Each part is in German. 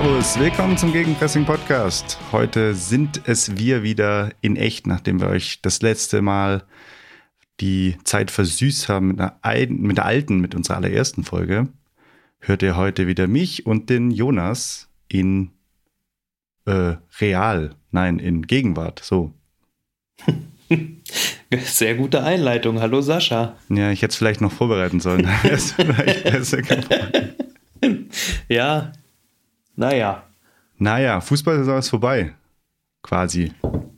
Servus, willkommen zum Gegenpressing-Podcast. Heute sind es wir wieder in echt, nachdem wir euch das letzte Mal die Zeit versüßt haben mit unserer allerersten Folge. Hört ihr heute wieder mich und den Jonas in in Gegenwart, so. Sehr gute Einleitung. Hallo Sascha. Ja, ich hätte es vielleicht noch vorbereiten sollen. Ja, naja. Naja, Fußballsaison ist vorbei. Quasi.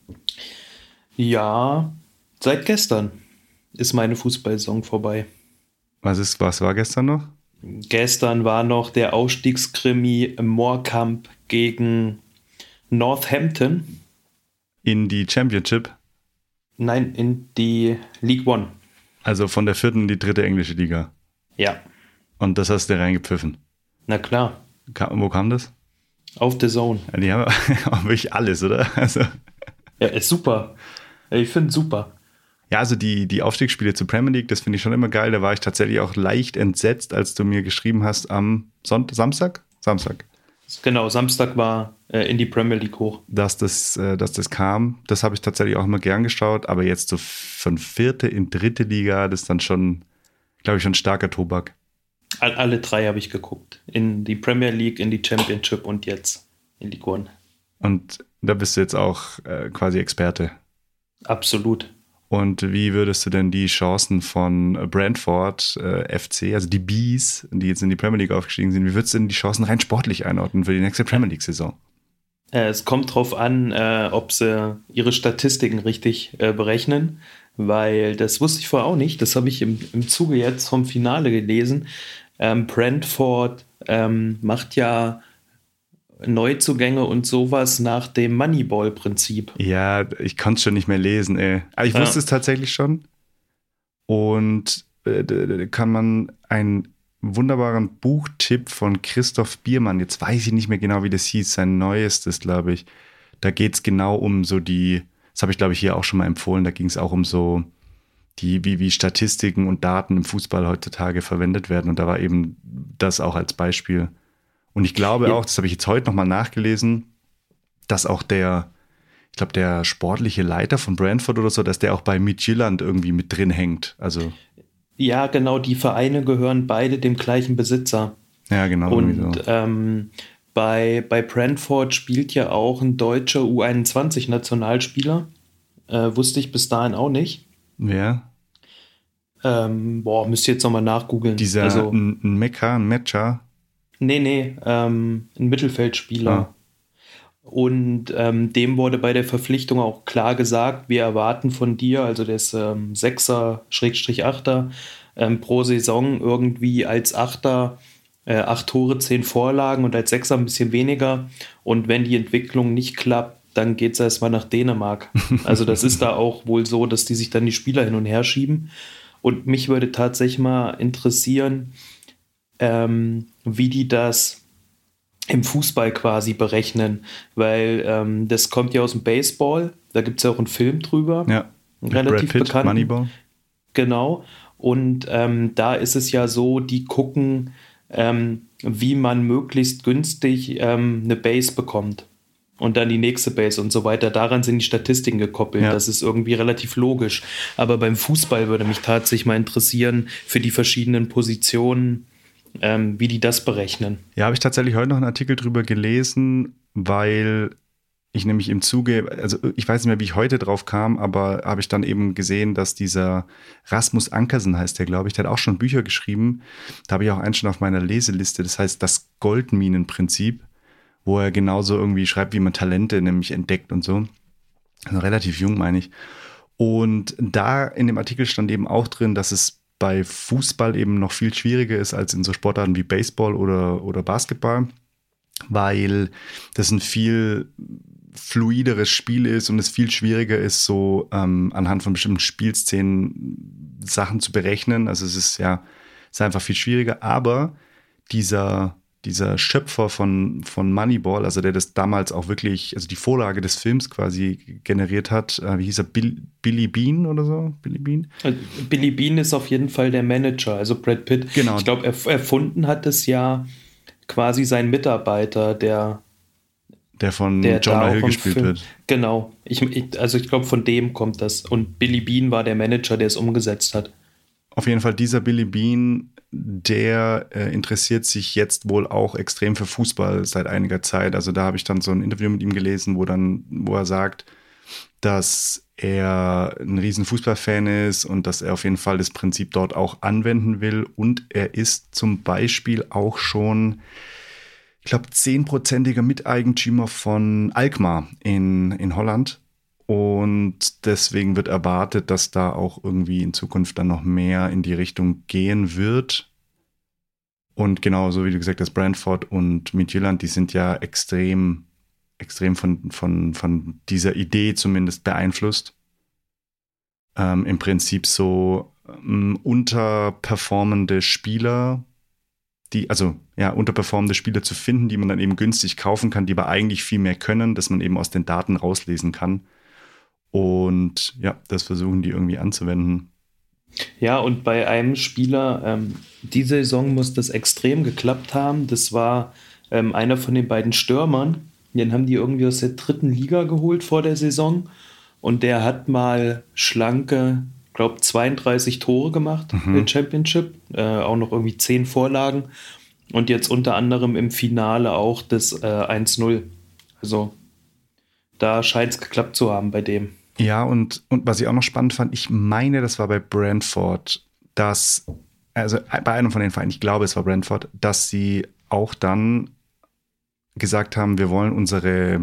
Ja, seit gestern ist meine Fußballsaison vorbei. Was war gestern noch? Gestern war noch der Aufstiegskrimi Morecambe gegen Northampton. In die Championship? Nein, in die League One. Also von der 4. in die 3. englische Liga? Ja. Und das hast du reingepfiffen? Na klar. Wo kam das? Auf The Zone. Ja, die haben auch wirklich alles, oder? Also. Ja, ist super. Ich finde es super. Ja, also die Aufstiegsspiele zur Premier League, das finde ich schon immer geil. Da war ich tatsächlich auch leicht entsetzt, als du mir geschrieben hast am Samstag? Samstag. Genau, Samstag war in die Premier League hoch. Dass das kam, das habe ich tatsächlich auch immer gern geschaut. Aber jetzt so von 4. in 3. Liga, das ist dann schon, glaube ich, schon starker Tobak. Alle 3 habe ich geguckt. In die Premier League, in die Championship und jetzt in die One. Und da bist du jetzt auch quasi Experte. Absolut. Und wie würdest du denn die Chancen von Brentford FC, also die Bees, die jetzt in die Premier League aufgestiegen sind, wie würdest du denn die Chancen rein sportlich einordnen für die nächste Premier League-Saison? Es kommt drauf an, ob sie ihre Statistiken richtig berechnen, weil das wusste ich vorher auch nicht. Das habe ich im Zuge jetzt vom Finale gelesen. Brentford macht ja Neuzugänge und sowas nach dem Moneyball-Prinzip. Ja, ich konnte es schon nicht mehr lesen, ey. Aber ich wusste es tatsächlich schon. Und kann man einen wunderbaren Buchtipp von Christoph Biermann, jetzt weiß ich nicht mehr genau, wie das hieß, sein neuestes, glaube ich. Da geht es genau um so das habe ich, glaube ich, hier auch schon mal empfohlen, da ging es auch um so wie Statistiken und Daten im Fußball heutzutage verwendet werden. Und da war eben das auch als Beispiel. Und ich glaube auch, das habe ich jetzt heute nochmal nachgelesen, dass auch der sportliche Leiter von Brentford oder so, dass der auch bei Midtjylland irgendwie mit drin hängt. Also ja, genau, die Vereine gehören beide dem gleichen Besitzer. Ja, genau. Und so. Bei Brentford spielt ja auch ein deutscher U21-Nationalspieler. Wusste ich bis dahin auch nicht. Wer? Müsst ihr jetzt nochmal nachgoogeln. Dieser ein Mecha? Nee, ein Mittelfeldspieler. Ah. Und dem wurde bei der Verpflichtung auch klar gesagt, wir erwarten von dir, also der ist 6er/8er pro Saison irgendwie als 8er 8 Tore, 10 Vorlagen und als 6er ein bisschen weniger. Und wenn die Entwicklung nicht klappt, dann geht es erstmal nach Dänemark. Also das ist da auch wohl so, dass die sich dann die Spieler hin und her schieben. Und mich würde tatsächlich mal interessieren, wie die das im Fußball quasi berechnen, weil das kommt ja aus dem Baseball, da gibt es ja auch einen Film drüber, ja, relativ Brad Pitt, bekannt. Moneyball. Genau, und da ist es ja so, die gucken, wie man möglichst günstig eine Base bekommt und dann die nächste Base und so weiter. Daran sind die Statistiken gekoppelt. Ja. Das ist irgendwie relativ logisch. Aber beim Fußball würde mich tatsächlich mal interessieren, für die verschiedenen Positionen, wie die das berechnen. Ja, habe ich tatsächlich heute noch einen Artikel drüber gelesen, weil ich nämlich im Zuge, also ich weiß nicht mehr, wie ich heute drauf kam, aber habe ich dann eben gesehen, dass dieser Rasmus Ankersen heißt der, glaube ich, der hat auch schon Bücher geschrieben. Da habe ich auch einen schon auf meiner Leseliste, das heißt das Goldminenprinzip, wo er genauso irgendwie schreibt, wie man Talente nämlich entdeckt und so. Also relativ jung, meine ich. Und da in dem Artikel stand eben auch drin, dass es bei Fußball eben noch viel schwieriger ist als in so Sportarten wie Baseball oder Basketball, weil das ein viel fluideres Spiel ist und es viel schwieriger ist, so anhand von bestimmten Spielszenen Sachen zu berechnen. Also es ist einfach viel schwieriger, aber dieser Schöpfer von Moneyball, also der das damals auch wirklich, also die Vorlage des Films quasi generiert hat, wie hieß er, Billy Bean oder so? Billy Bean? Billy Bean ist auf jeden Fall der Manager, also Brad Pitt. Genau. Ich glaube, erfunden hat es ja quasi sein Mitarbeiter, der von der Jonah da Hill auch im gespielt Film, wird. genau. Also ich glaube, von dem kommt das. Und Billy Bean war der Manager, der es umgesetzt hat. Auf jeden Fall dieser Billy Bean, der interessiert sich jetzt wohl auch extrem für Fußball seit einiger Zeit. Also da habe ich dann so ein Interview mit ihm gelesen, wo er sagt, dass er ein riesen Fußballfan ist und dass er auf jeden Fall das Prinzip dort auch anwenden will. Und er ist zum Beispiel auch schon, ich glaube, 10%iger Miteigentümer von Alkmaar in Holland. Und deswegen wird erwartet, dass da auch irgendwie in Zukunft dann noch mehr in die Richtung gehen wird. Und genau, so wie du gesagt hast, Brentford und Midtjylland, die sind ja extrem von dieser Idee zumindest beeinflusst. Im Prinzip so unterperformende Spieler, unterperformende Spieler zu finden, die man dann eben günstig kaufen kann, die aber eigentlich viel mehr können, dass man eben aus den Daten rauslesen kann. Und ja, das versuchen die irgendwie anzuwenden. Ja, und bei einem Spieler, diese Saison muss das extrem geklappt haben. Das war einer von den beiden Stürmern. Den haben die irgendwie aus der 3. Liga geholt vor der Saison. Und der hat mal schlanke, glaube 32 Tore gemacht in der Championship. Auch noch irgendwie 10 Vorlagen. Und jetzt unter anderem im Finale auch das 1-0. Also da scheint es geklappt zu haben bei dem. Ja, und was ich auch noch spannend fand, ich meine, das war bei Brentford, also bei einem von den Vereinen, ich glaube, es war Brentford, dass sie auch dann gesagt haben, wir wollen unser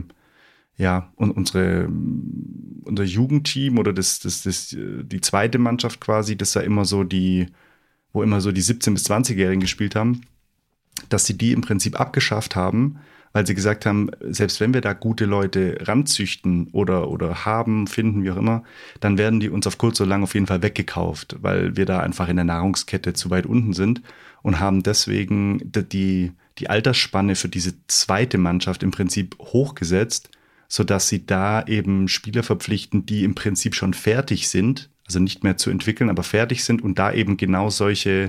Jugendteam oder die zweite Mannschaft quasi, das ja immer so wo immer so die 17- bis 20-Jährigen gespielt haben, dass sie die im Prinzip abgeschafft haben, weil sie gesagt haben, selbst wenn wir da gute Leute ranzüchten oder finden, wie auch immer, dann werden die uns auf kurz oder lang auf jeden Fall weggekauft, weil wir da einfach in der Nahrungskette zu weit unten sind und haben deswegen die Altersspanne für diese zweite Mannschaft im Prinzip hochgesetzt, sodass sie da eben Spieler verpflichten, die im Prinzip schon fertig sind, also nicht mehr zu entwickeln, aber fertig sind und da eben genau solche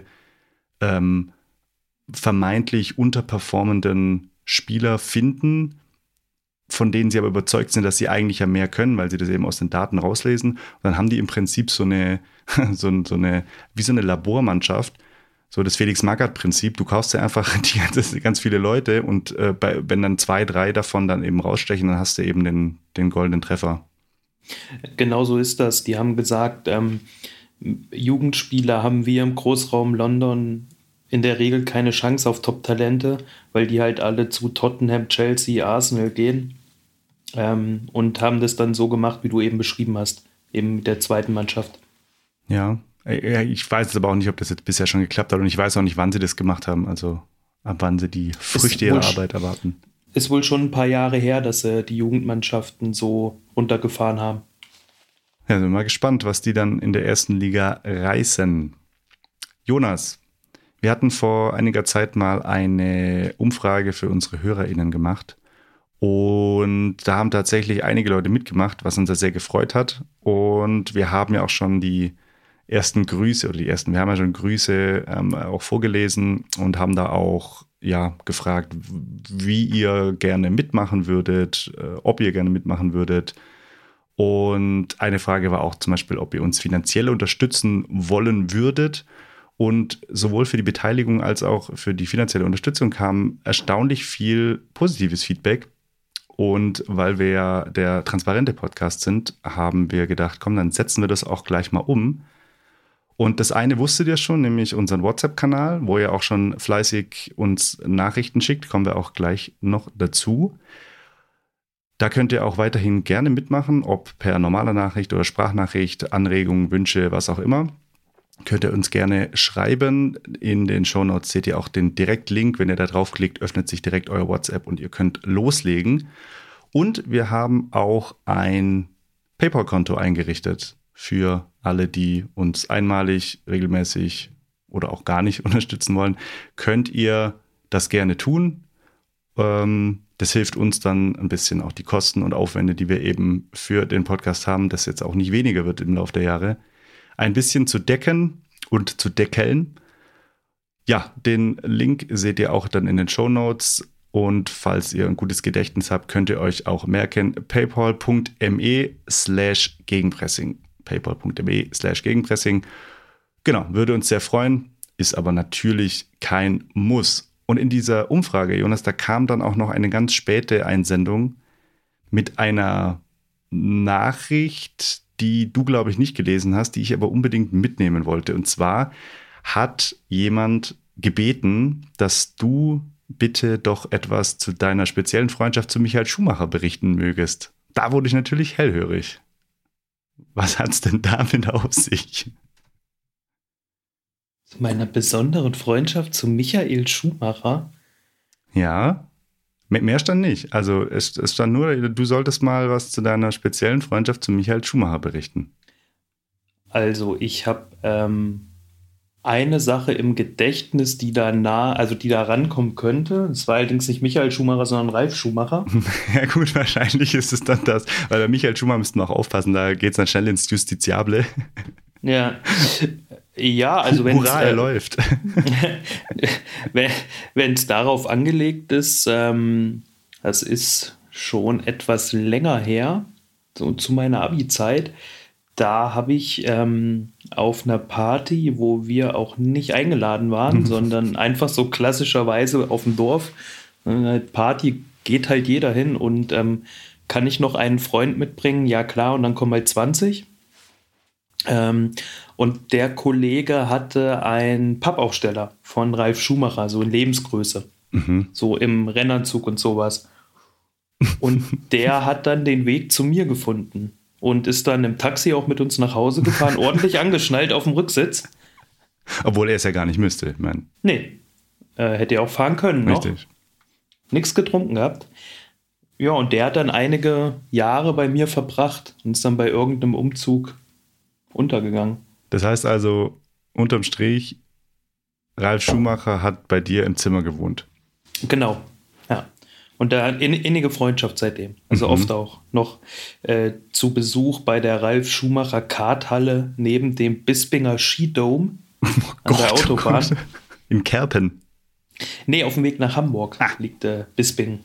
vermeintlich unterperformenden Spieler finden, von denen sie aber überzeugt sind, dass sie eigentlich ja mehr können, weil sie das eben aus den Daten rauslesen. Und dann haben die im Prinzip so eine Labormannschaft, so das Felix-Magath-Prinzip. Du kaufst ja einfach ganz viele Leute und wenn dann 2, 3 davon dann eben rausstechen, dann hast du eben den goldenen Treffer. Genau so ist das. Die haben gesagt, Jugendspieler haben wir im Großraum London in der Regel keine Chance auf Top-Talente, weil die halt alle zu Tottenham, Chelsea, Arsenal gehen, und haben das dann so gemacht, wie du eben beschrieben hast, eben mit der zweiten Mannschaft. Ja, ich weiß jetzt aber auch nicht, ob das jetzt bisher schon geklappt hat und ich weiß auch nicht, wann sie das gemacht haben, also ab wann sie die Früchte ihrer Arbeit erwarten. Ist wohl schon ein paar Jahre her, dass sie die Jugendmannschaften so runtergefahren haben. Ja, sind wir mal gespannt, was die dann in der ersten Liga reißen. Jonas, wir hatten vor einiger Zeit mal eine Umfrage für unsere HörerInnen gemacht und da haben tatsächlich einige Leute mitgemacht, was uns sehr gefreut hat. Und wir haben ja auch schon wir haben ja schon Grüße auch vorgelesen und haben da auch gefragt, wie ihr gerne mitmachen würdet, ob ihr gerne mitmachen würdet. Und eine Frage war auch zum Beispiel, ob ihr uns finanziell unterstützen wollen würdet. Und sowohl für die Beteiligung als auch für die finanzielle Unterstützung kam erstaunlich viel positives Feedback. Und weil wir ja der transparente Podcast sind, haben wir gedacht, komm, dann setzen wir das auch gleich mal um. Und das eine wusstet ihr schon, nämlich unseren WhatsApp-Kanal, wo ihr auch schon fleißig uns Nachrichten schickt, kommen wir auch gleich noch dazu. Da könnt ihr auch weiterhin gerne mitmachen, ob per normaler Nachricht oder Sprachnachricht, Anregungen, Wünsche, was auch immer. Könnt ihr uns gerne schreiben. In den Shownotes seht ihr auch den Direktlink. Wenn ihr da draufklickt, öffnet sich direkt euer WhatsApp und ihr könnt loslegen. Und wir haben auch ein PayPal-Konto eingerichtet für alle, die uns einmalig, regelmäßig oder auch gar nicht unterstützen wollen. Könnt ihr das gerne tun. Das hilft uns dann ein bisschen auch die Kosten und Aufwände, die wir eben für den Podcast haben, das jetzt auch nicht weniger wird im Laufe der Jahre, ein bisschen zu decken und zu deckeln. Ja, den Link seht ihr auch dann in den Shownotes. Und falls ihr ein gutes Gedächtnis habt, könnt ihr euch auch merken, paypal.me/Gegenpressing. paypal.me/Gegenpressing. Genau, würde uns sehr freuen, ist aber natürlich kein Muss. Und in dieser Umfrage, Jonas, da kam dann auch noch eine ganz späte Einsendung mit einer Nachricht, die du, glaube ich, nicht gelesen hast, die ich aber unbedingt mitnehmen wollte. Und zwar hat jemand gebeten, dass du bitte doch etwas zu deiner speziellen Freundschaft zu Michael Schumacher berichten mögest. Da wurde ich natürlich hellhörig. Was hat's denn damit auf sich? Zu meiner besonderen Freundschaft zu Michael Schumacher? Ja, mehr stand nicht. Also es stand nur, du solltest mal was zu deiner speziellen Freundschaft zu Michael Schumacher berichten. Also ich habe eine Sache im Gedächtnis, die da die da rankommen könnte. Es war allerdings nicht Michael Schumacher, sondern Ralf Schumacher. Ja gut, wahrscheinlich ist es dann das, weil bei Michael Schumacher müssten wir auch aufpassen, da geht es dann schnell ins Justiziable. Ja, ja, also wenn Hurra, er läuft. wenn es darauf angelegt ist, das ist schon etwas länger her, so zu meiner Abi-Zeit. Da habe ich auf einer Party, wo wir auch nicht eingeladen waren, sondern einfach so klassischerweise auf dem Dorf, Party geht halt jeder hin und kann ich noch einen Freund mitbringen? Ja klar, und dann kommen halt 20. Und der Kollege hatte einen Pappaufsteller von Ralf Schumacher, so in Lebensgröße, so im Rennanzug und sowas. Und der hat dann den Weg zu mir gefunden und ist dann im Taxi auch mit uns nach Hause gefahren, ordentlich angeschnallt auf dem Rücksitz. Obwohl er es ja gar nicht müsste, ich meine. Nee, hätte er auch fahren können noch. Richtig. Nichts getrunken gehabt. Ja, und der hat dann einige Jahre bei mir verbracht und ist dann bei irgendeinem Umzug untergegangen. Das heißt also, unterm Strich, Ralf Schumacher hat bei dir im Zimmer gewohnt. Genau, ja. Und da innige Freundschaft seitdem. Also oft auch noch zu Besuch bei der Ralf Schumacher Karthalle neben dem Bispinger Skidome an der Autobahn. Oh, in Kerpen. Nee, auf dem Weg nach Hamburg liegt Bisping.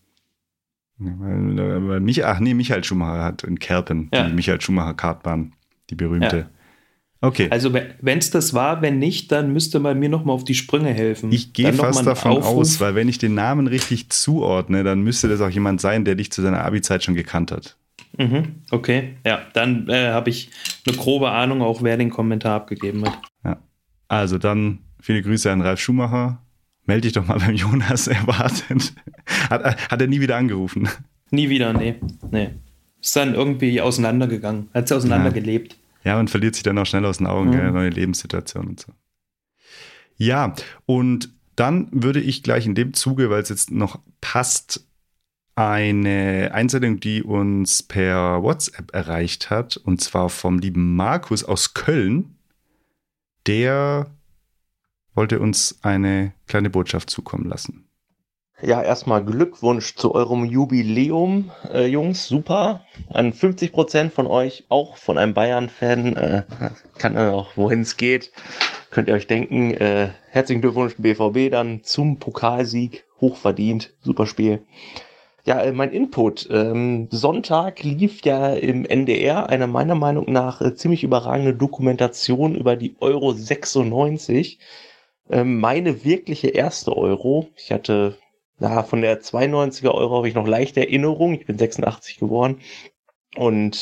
Michael Schumacher hat in Kerpen die Michael Schumacher Kartbahn, die berühmte. Ja. Okay. Also wenn es das war, wenn nicht, dann müsste man mir noch mal auf die Sprünge helfen. Ich gehe fast davon aus, weil wenn ich den Namen richtig zuordne, dann müsste das auch jemand sein, der dich zu deiner Abi-Zeit schon gekannt hat. Okay, ja, dann habe ich eine grobe Ahnung, auch wer den Kommentar abgegeben hat. Ja. Also dann viele Grüße an Ralf Schumacher. Melde dich doch mal beim Jonas erwartet. Hat er nie wieder angerufen? Nie wieder, nee. Ist dann irgendwie auseinandergegangen. Hat sie auseinandergelebt. Ja, man verliert sich dann auch schnell aus den Augen, neue Lebenssituationen und so. Ja, und dann würde ich gleich in dem Zuge, weil es jetzt noch passt, eine Einsendung, die uns per WhatsApp erreicht hat, und zwar vom lieben Markus aus Köln. Der wollte uns eine kleine Botschaft zukommen lassen. Ja, erstmal Glückwunsch zu eurem Jubiläum, Jungs, super. An 50% von euch, auch von einem Bayern-Fan, kann auch, wohin es geht, könnt ihr euch denken. Herzlichen Glückwunsch BVB dann zum Pokalsieg, hochverdient, super Spiel. Ja, mein Input. Sonntag lief ja im NDR eine meiner Meinung nach ziemlich überragende Dokumentation über die Euro 96. Meine wirkliche erste Euro. Ich hatte von der 92er Euro habe ich noch leichte Erinnerung. Ich bin 86 geboren. Und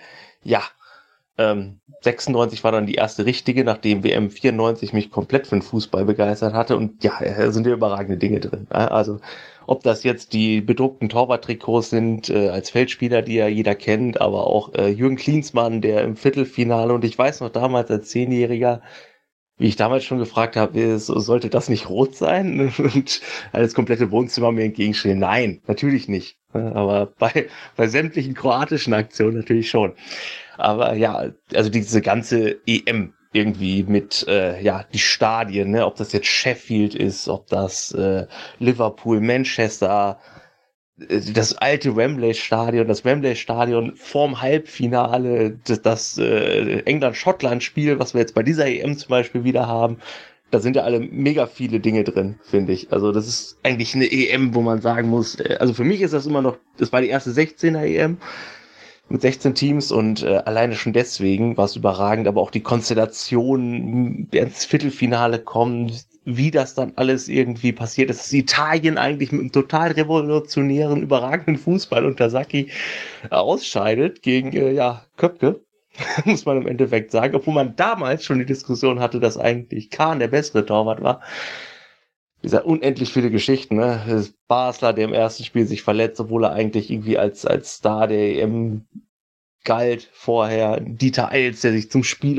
96 war dann die erste richtige, nachdem WM 94 mich komplett für den Fußball begeistert hatte. Und ja, da sind ja überragende Dinge drin. Also ob das jetzt die bedruckten Torwarttrikots sind als Feldspieler, die ja jeder kennt, aber auch Jürgen Klinsmann, der im Viertelfinale, und ich weiß noch damals als 10-Jähriger, wie ich damals schon gefragt habe, sollte das nicht rot sein? Und das komplette Wohnzimmer mir entgegenstehen. Nein, natürlich nicht. Aber bei sämtlichen kroatischen Aktionen natürlich schon. Aber ja, also diese ganze EM irgendwie mit, die Stadien, ne? Ob das jetzt Sheffield ist, ob das Liverpool, Manchester, das alte Wembley-Stadion, das Wembley-Stadion vorm Halbfinale, das England-Schottland-Spiel, was wir jetzt bei dieser EM zum Beispiel wieder haben, da sind ja alle mega viele Dinge drin, finde ich. Also das ist eigentlich eine EM, wo man sagen muss, also für mich ist das immer noch, das war die erste 16er EM mit 16 Teams und alleine schon deswegen war es überragend, aber auch die Konstellation, wer ins Viertelfinale kommt, wie das dann alles irgendwie passiert ist, dass Italien eigentlich mit einem total revolutionären, überragenden Fußball unter Sacchi ausscheidet gegen, Köpke, muss man im Endeffekt sagen, obwohl man damals schon die Diskussion hatte, dass eigentlich Kahn der bessere Torwart war. Wie gesagt, unendlich viele Geschichten, ne? Das ist Basler, der im ersten Spiel sich verletzt, obwohl er eigentlich irgendwie als Star der EM galt vorher. Dieter Eils, der sich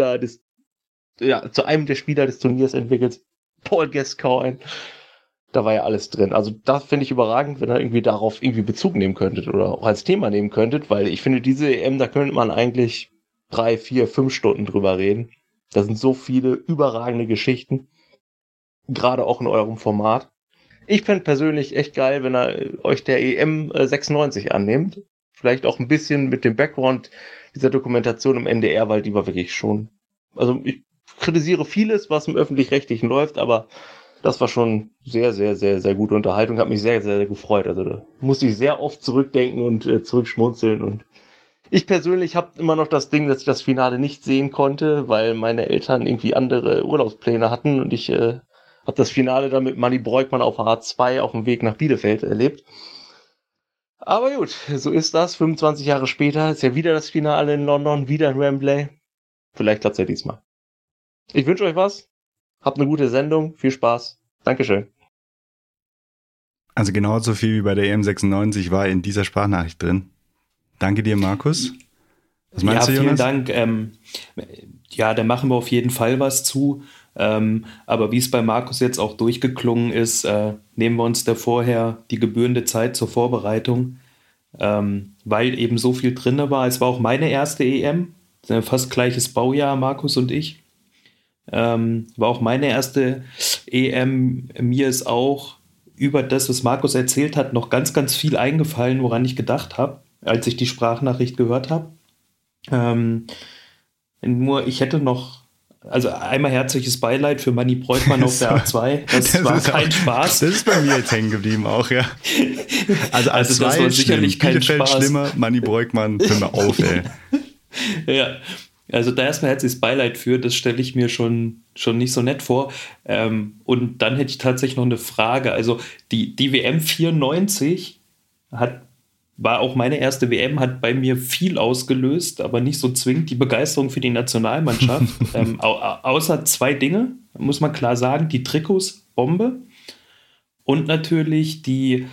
zu einem der Spieler des Turniers entwickelt. Paul Gascoigne. Da war ja alles drin. Also das finde ich überragend, wenn ihr irgendwie darauf irgendwie Bezug nehmen könntet oder auch als Thema nehmen könntet, weil ich finde, diese EM, da könnte man eigentlich 3, 4, 5 Stunden drüber reden. Da sind so viele überragende Geschichten. Gerade auch in eurem Format. Ich fände persönlich echt geil, wenn ihr euch der EM 96 annehmt. Vielleicht auch ein bisschen mit dem Background dieser Dokumentation im NDR, weil die war wirklich schon... Also ich kritisiere vieles, was im Öffentlich-Rechtlichen läuft, aber das war schon sehr, sehr, sehr, sehr gute Unterhaltung. Hat mich sehr, sehr, sehr gefreut. Also da musste ich sehr oft zurückdenken und zurückschmunzeln. Und ich persönlich habe immer noch das Ding, dass ich das Finale nicht sehen konnte, weil meine Eltern irgendwie andere Urlaubspläne hatten und ich habe das Finale dann mit Manni Breukmann auf H2 auf dem Weg nach Bielefeld erlebt. Aber gut, so ist das. 25 Jahre später ist ja wieder das Finale in London, wieder in Wembley. Vielleicht klappt's ja diesmal. Ich wünsche euch was. Habt eine gute Sendung. Viel Spaß. Dankeschön. Also genauso viel wie bei der EM96 war in dieser Sprachnachricht drin. Danke dir, Markus. Was meinst du, Jonas? Vielen Dank. Da machen wir auf jeden Fall was zu. Aber wie es bei Markus jetzt auch durchgeklungen ist, nehmen wir uns da vorher die gebührende Zeit zur Vorbereitung, weil eben so viel drin war. Es war auch meine erste EM, fast gleiches Baujahr, Markus und ich. War auch meine erste EM. Mir ist auch über das, was Markus erzählt hat, noch ganz, ganz viel eingefallen, woran ich gedacht habe, als ich die Sprachnachricht gehört habe. Nur ich hätte noch, also einmal herzliches Beileid für Manni Breukmann auf der A2. Das war kein Spaß. Das ist bei mir jetzt hängen geblieben auch, ja. Also das war sicherlich kein Spaß. Schlimmer, Manni Breukmann, hör mal auf, ey. Ja, also da erstmal herzliches Beileid für, das stelle ich mir schon nicht so nett vor. Und dann hätte ich tatsächlich noch eine Frage. Also die WM 94 war auch meine erste WM, hat bei mir viel ausgelöst, aber nicht so zwingend die Begeisterung für die Nationalmannschaft. Außer 2 Dinge, muss man klar sagen. Die Trikots, Bombe. Und natürlich die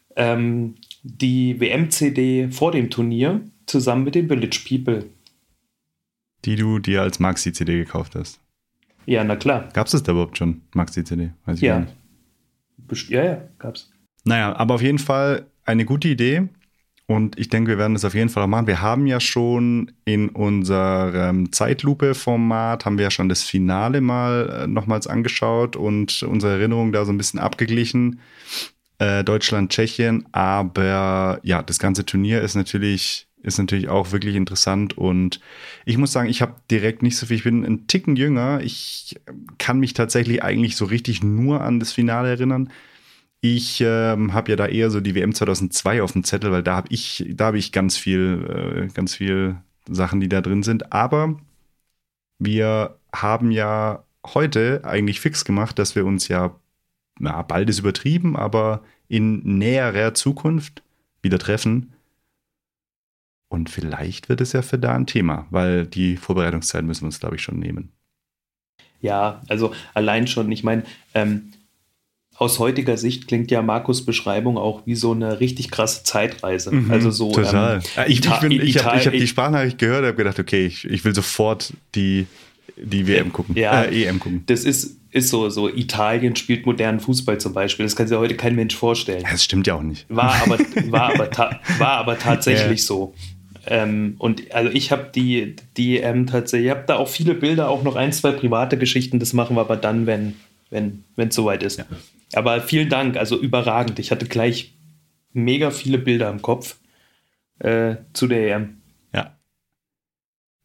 WM-CD vor dem Turnier zusammen mit den Village People. Die du dir als Maxi-CD gekauft hast. Ja, na klar. Gab es da überhaupt schon, Maxi-CD? Weiß ich gar nicht. Ja, gab's. Naja, aber auf jeden Fall eine gute Idee. Und ich denke, wir werden das auf jeden Fall auch machen. Wir haben ja schon in unserem Zeitlupe-Format, haben wir ja schon das Finale mal nochmals angeschaut und unsere Erinnerungen da so ein bisschen abgeglichen. Deutschland, Tschechien. Aber ja, das ganze Turnier ist natürlich auch wirklich interessant. Und ich muss sagen, ich habe direkt nicht so viel. Ich bin ein Ticken jünger. Ich kann mich tatsächlich eigentlich so richtig nur an das Finale erinnern. Ich habe ja da eher so die WM 2002 auf dem Zettel, weil da habe ich ganz viel Sachen, die da drin sind. Aber wir haben ja heute eigentlich fix gemacht, dass wir uns bald ist übertrieben, aber in näherer Zukunft wieder treffen. Und vielleicht wird es ja für da ein Thema, weil die Vorbereitungszeit müssen wir uns, glaube ich, schon nehmen. Ja, also allein schon, ich meine, aus heutiger Sicht klingt ja Markus' Beschreibung auch wie so eine richtig krasse Zeitreise. Also so total. Ich habe die Sprachnachricht gehört und habe gedacht, okay, ich will sofort die WM gucken. Ja, EM gucken. Das ist so Italien spielt modernen Fußball zum Beispiel. Das kann sich ja heute kein Mensch vorstellen. Ja, das stimmt ja auch nicht. War aber tatsächlich so. Und also ich habe die tatsächlich, ich habe da auch viele Bilder, auch noch 1, 2 private Geschichten. Das machen wir aber dann, wenn es soweit ist. Ja. Aber vielen Dank, also überragend. Ich hatte gleich mega viele Bilder im Kopf zu der EM. Ja.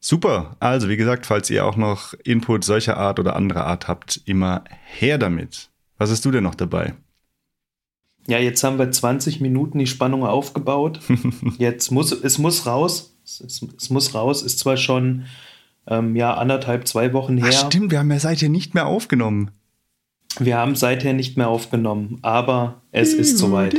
Super. Also, wie gesagt, falls ihr auch noch Input solcher Art oder anderer Art habt, immer her damit. Was hast du denn noch dabei? Ja, jetzt haben wir 20 Minuten die Spannung aufgebaut. Es muss raus. Es muss raus. Ist zwar schon 1,5, 2 Wochen her. Ach, stimmt, wir haben ja seither nicht mehr aufgenommen. Wir haben seither nicht mehr aufgenommen, aber es ist soweit.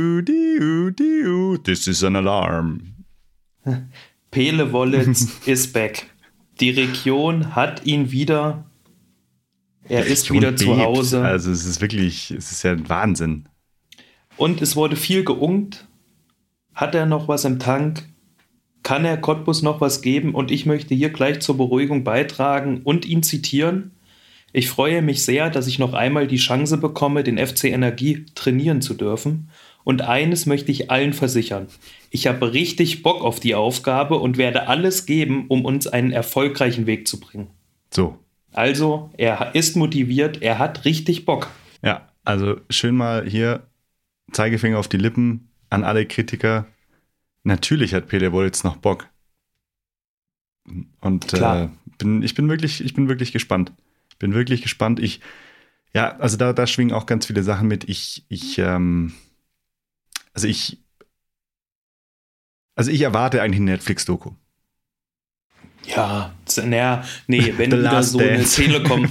This is an alarm. Pele Wollitz ist back. Die Region hat ihn wieder. Er ist wieder zu Hause. Also es ist ja ein Wahnsinn. Und es wurde viel geunkt. Hat er noch was im Tank? Kann er Cottbus noch was geben? Und ich möchte hier gleich zur Beruhigung beitragen und ihn zitieren. Ich freue mich sehr, dass ich noch einmal die Chance bekomme, den FC Energie trainieren zu dürfen. Und eines möchte ich allen versichern. Ich habe richtig Bock auf die Aufgabe und werde alles geben, um uns einen erfolgreichen Weg zu bringen. So. Also, er ist motiviert, er hat richtig Bock. Ja, also schön mal hier Zeigefinger auf die Lippen an alle Kritiker. Natürlich hat Pele Wollitz noch Bock. Und ich bin wirklich gespannt. Bin wirklich gespannt. Also da schwingen auch ganz viele Sachen mit. Ich erwarte eigentlich eine Netflix-Doku. Ja, nee, wenn wieder so eine Telekom.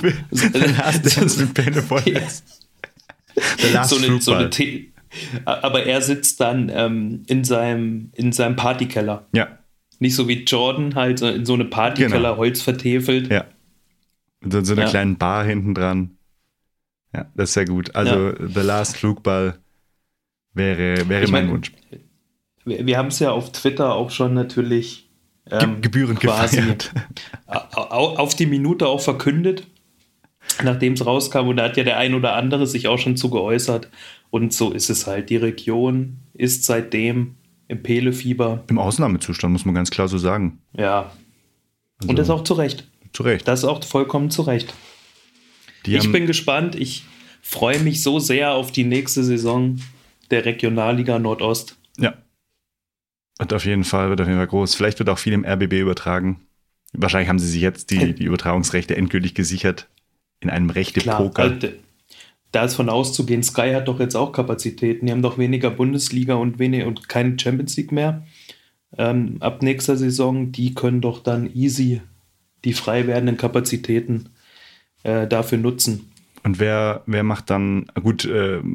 Aber er sitzt dann in seinem Partykeller. Ja. Nicht so wie Jordan, halt in so eine Partykeller, genau. Holz vertefelt. Ja. Mit so einer kleinen Bar hinten dran. Ja, das ist sehr gut. Also The Last Flugball wäre mein Wunsch. Wir haben es ja auf Twitter auch schon natürlich gebührend gefeiert. Auf die Minute auch verkündet, nachdem es rauskam. Und da hat ja der ein oder andere sich auch schon zu geäußert. Und so ist es halt. Die Region ist seitdem im Pele-Fieber. Im Ausnahmezustand, muss man ganz klar so sagen. Ja. Also, und das auch zu Recht. Zu Recht. Das ist auch vollkommen zu Recht. Ich bin gespannt. Ich freue mich so sehr auf die nächste Saison der Regionalliga Nordost. Ja. Wird auf jeden Fall groß. Vielleicht wird auch viel im RBB übertragen. Wahrscheinlich haben sie sich jetzt die Übertragungsrechte endgültig gesichert. In einem Rechte-Poker. Klar, da ist von auszugehen, Sky hat doch jetzt auch Kapazitäten. Die haben doch weniger Bundesliga und keine Champions League mehr. Ab nächster Saison, die können doch dann easy die frei werdenden Kapazitäten dafür nutzen. Und wer macht dann, gut,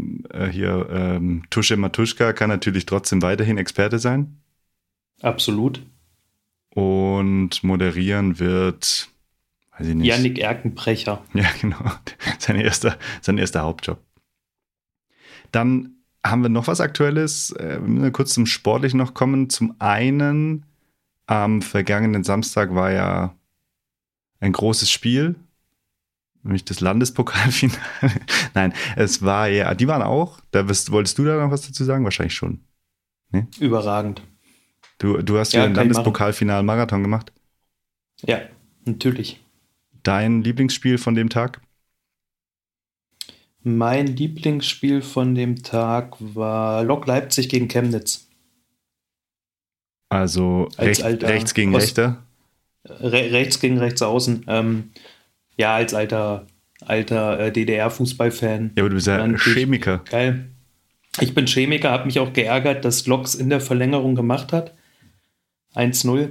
Tusche Matuschka kann natürlich trotzdem weiterhin Experte sein. Absolut. Und moderieren wird, weiß ich nicht. Yannick Erkenbrecher. Ja, genau. Sein erster Hauptjob. Dann haben wir noch was Aktuelles. Wir müssen kurz zum Sportlichen noch kommen. Zum einen, am vergangenen Samstag war ja ein großes Spiel, nämlich das Landespokalfinale. Nein, es war ja, die waren auch. Wolltest du da noch was dazu sagen? Wahrscheinlich schon. Nee? Überragend. Du hast ja ein Landespokalfinal-Marathon gemacht? Ja, natürlich. Dein Lieblingsspiel von dem Tag? Mein Lieblingsspiel von dem Tag war Lok Leipzig gegen Chemnitz. Also rechts gegen rechter? Rechts gegen rechts außen. Als alter DDR-Fußballfan. Ja, aber du bist ja Chemiker. Geil. Ich bin Chemiker, habe mich auch geärgert, dass Loks in der Verlängerung gemacht hat. 1-0.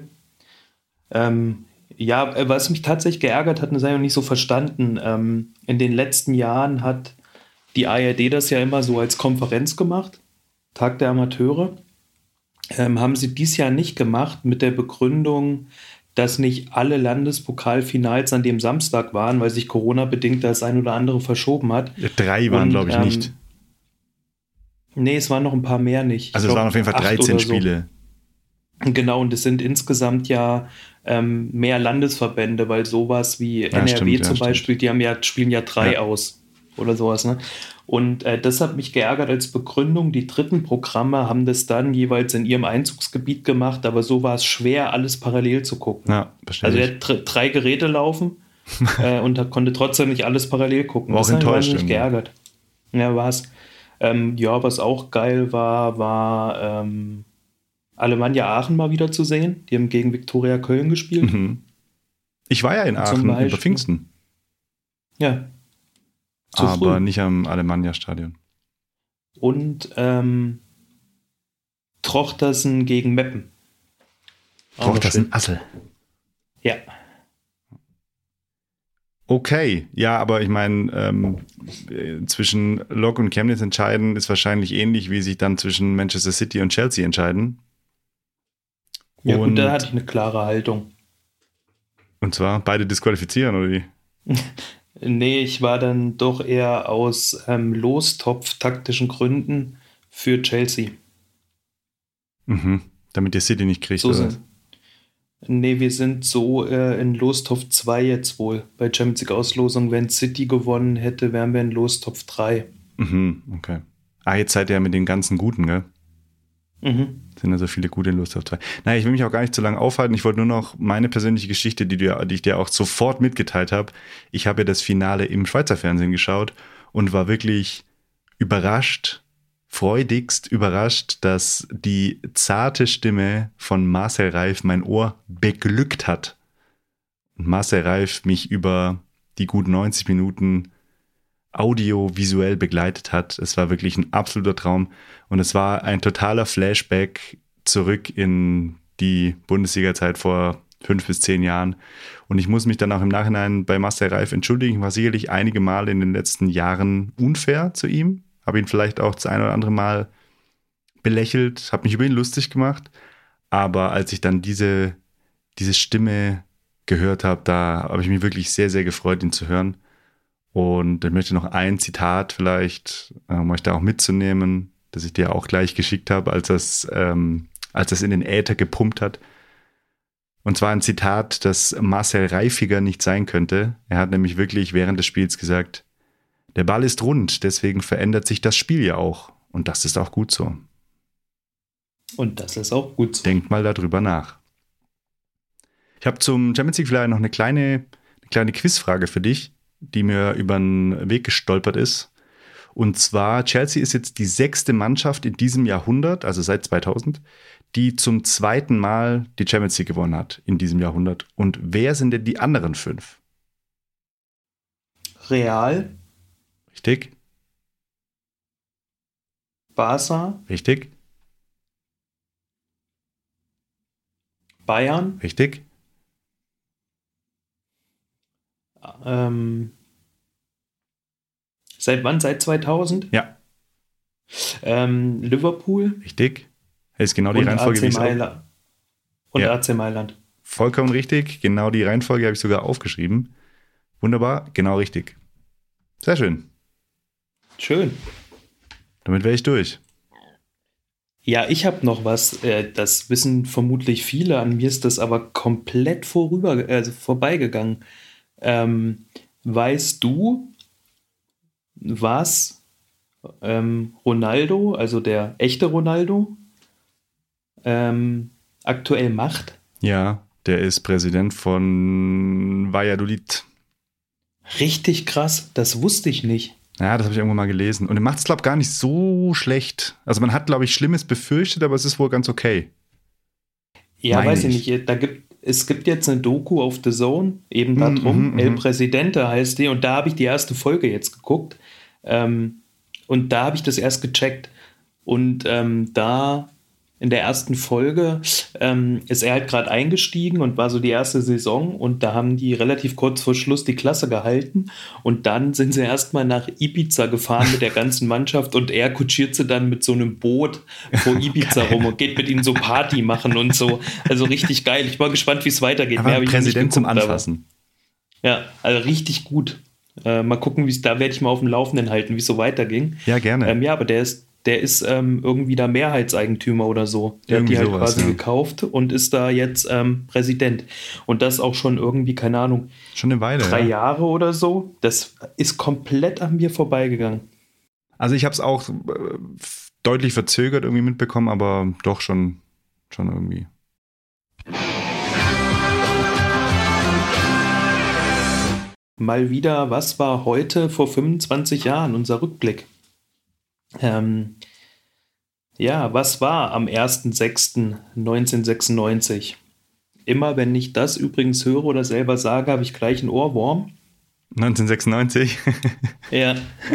Was mich tatsächlich geärgert hat, das habe ich noch nicht so verstanden. In den letzten Jahren hat die ARD das ja immer so als Konferenz gemacht. Tag der Amateure. Haben sie dies Jahr nicht gemacht mit der Begründung, dass nicht alle Landespokalfinals an dem Samstag waren, weil sich Corona-bedingt das ein oder andere verschoben hat. 3 waren, glaube ich, nicht. Nee, es waren noch ein paar mehr nicht. Also es waren auf jeden Fall 13 Spiele. So. Genau, und es sind insgesamt ja mehr Landesverbände, weil sowas wie NRW zum Beispiel, die spielen ja 3 aus oder sowas. Ne? Und das hat mich geärgert als Begründung. Die dritten Programme haben das dann jeweils in ihrem Einzugsgebiet gemacht, aber so war es schwer, alles parallel zu gucken. Ja, also er hat 3 Geräte laufen und konnte trotzdem nicht alles parallel gucken. War auch enttäuscht. Das hat mich geärgert. Ja, war es. Was auch geil war Alemannia Aachen mal wieder zu sehen. Die haben gegen Viktoria Köln gespielt. Mhm. Ich war ja in Aachen über Pfingsten. Ja. Aber nicht am Alemannia-Stadion. Und Trochtersen gegen Meppen. Trochtersen Assel. Ja. Okay, ja, aber ich meine, zwischen Lok und Chemnitz entscheiden ist wahrscheinlich ähnlich, wie sich dann zwischen Manchester City und Chelsea entscheiden. Ja, und da hatte ich eine klare Haltung. Und zwar beide disqualifizieren, oder wie? Nee, ich war dann doch eher aus Lostopf-taktischen Gründen für Chelsea. Mhm, damit ihr City nicht kriegt, so oder? Nee, wir sind so in Lostopf 2 jetzt wohl. Bei Champions League Auslosung, wenn City gewonnen hätte, wären wir in Lostopf 3. Mhm, okay. Jetzt seid ihr ja mit den ganzen Guten, gell? Mhm. Sind ja so viele gute in Lostopf 2. Naja, ich will mich auch gar nicht zu lange aufhalten. Ich wollte nur noch meine persönliche Geschichte, die ich dir auch sofort mitgeteilt habe. Ich habe ja das Finale im Schweizer Fernsehen geschaut und war wirklich freudigst überrascht, dass die zarte Stimme von Marcel Reif mein Ohr beglückt hat. Und Marcel Reif mich über die gut 90 Minuten audiovisuell begleitet hat. Es war wirklich ein absoluter Traum und es war ein totaler Flashback zurück in die Bundesliga-Zeit vor 5 bis 10 Jahren. Und ich muss mich dann auch im Nachhinein bei Marcel Reif entschuldigen. Ich war sicherlich einige Male in den letzten Jahren unfair zu ihm. Habe ihn vielleicht auch das ein oder andere Mal belächelt, habe mich über ihn lustig gemacht. Aber als ich dann diese Stimme gehört habe, da habe ich mich wirklich sehr, sehr gefreut, ihn zu hören. Und ich möchte noch ein Zitat vielleicht, um euch da auch mitzunehmen, das ich dir auch gleich geschickt habe, als das in den Äther gepumpt hat. Und zwar ein Zitat, das Marcel Reifiger nicht sein könnte. Er hat nämlich wirklich während des Spiels gesagt, der Ball ist rund, deswegen verändert sich das Spiel ja auch. Und das ist auch gut so. Und das ist auch gut so. Denkt mal darüber nach. Ich habe zum Champions League vielleicht noch eine kleine Quizfrage für dich, die mir über den Weg gestolpert ist. Und zwar, Chelsea ist jetzt die 6. Mannschaft in diesem Jahrhundert, also seit 2000, die zum 2. Mal die Champions League gewonnen hat in diesem Jahrhundert. Und wer sind denn die anderen 5? Real. Richtig. Barca. Richtig. Bayern. Richtig. Seit wann? Seit 2000? Ja. Liverpool. Richtig. Das ist genau die Reihenfolge, wie es Mailand. Und ja. AC Mailand. Vollkommen richtig. Genau die Reihenfolge habe ich sogar aufgeschrieben. Wunderbar. Genau richtig. Sehr schön. Schön. Damit wäre ich durch. Ja, ich habe noch was, das wissen vermutlich viele, an mir ist das aber komplett vorbeigegangen. Weißt du, was Ronaldo, also der echte Ronaldo, aktuell macht? Ja, der ist Präsident von Valladolid. Richtig krass, das wusste ich nicht. Ja, das habe ich irgendwann mal gelesen. Und er macht es, glaube ich, gar nicht so schlecht. Also man hat, glaube ich, Schlimmes befürchtet, aber es ist wohl ganz okay. Ja, weiß ich nicht. Es gibt jetzt eine Doku auf The Zone, eben darum. El Presidente heißt die. Und da habe ich die erste Folge jetzt geguckt. Und da habe ich das erst gecheckt. Und da in der ersten Folge ist er halt gerade eingestiegen und war so die erste Saison. Und da haben die relativ kurz vor Schluss die Klasse gehalten. Und dann sind sie erstmal nach Ibiza gefahren mit der ganzen Mannschaft. Und er kutschiert sie dann mit so einem Boot vor Ibiza rum und geht mit ihnen so Party machen und so. Also richtig geil. Ich war gespannt, wie es weitergeht. Aber Präsident zum Anfassen. Ja, also richtig gut. Mal gucken, da werde ich mal auf dem Laufenden halten, wie es so weiterging. Ja, gerne. Ja, aber der ist irgendwie da Mehrheitseigentümer oder so. Der hat die halt quasi gekauft und ist da jetzt Präsident. Und das auch schon irgendwie, keine Ahnung, schon eine Weile. 3 Jahre oder so. Das ist komplett an mir vorbeigegangen. Also ich habe es auch deutlich verzögert irgendwie mitbekommen, aber doch schon irgendwie. Mal wieder, was war heute vor 25 Jahren, unser Rückblick? Ja, was war am 1.6.1996? Immer wenn ich das übrigens höre oder selber sage, habe ich gleich einen Ohrwurm. 1996. Ja.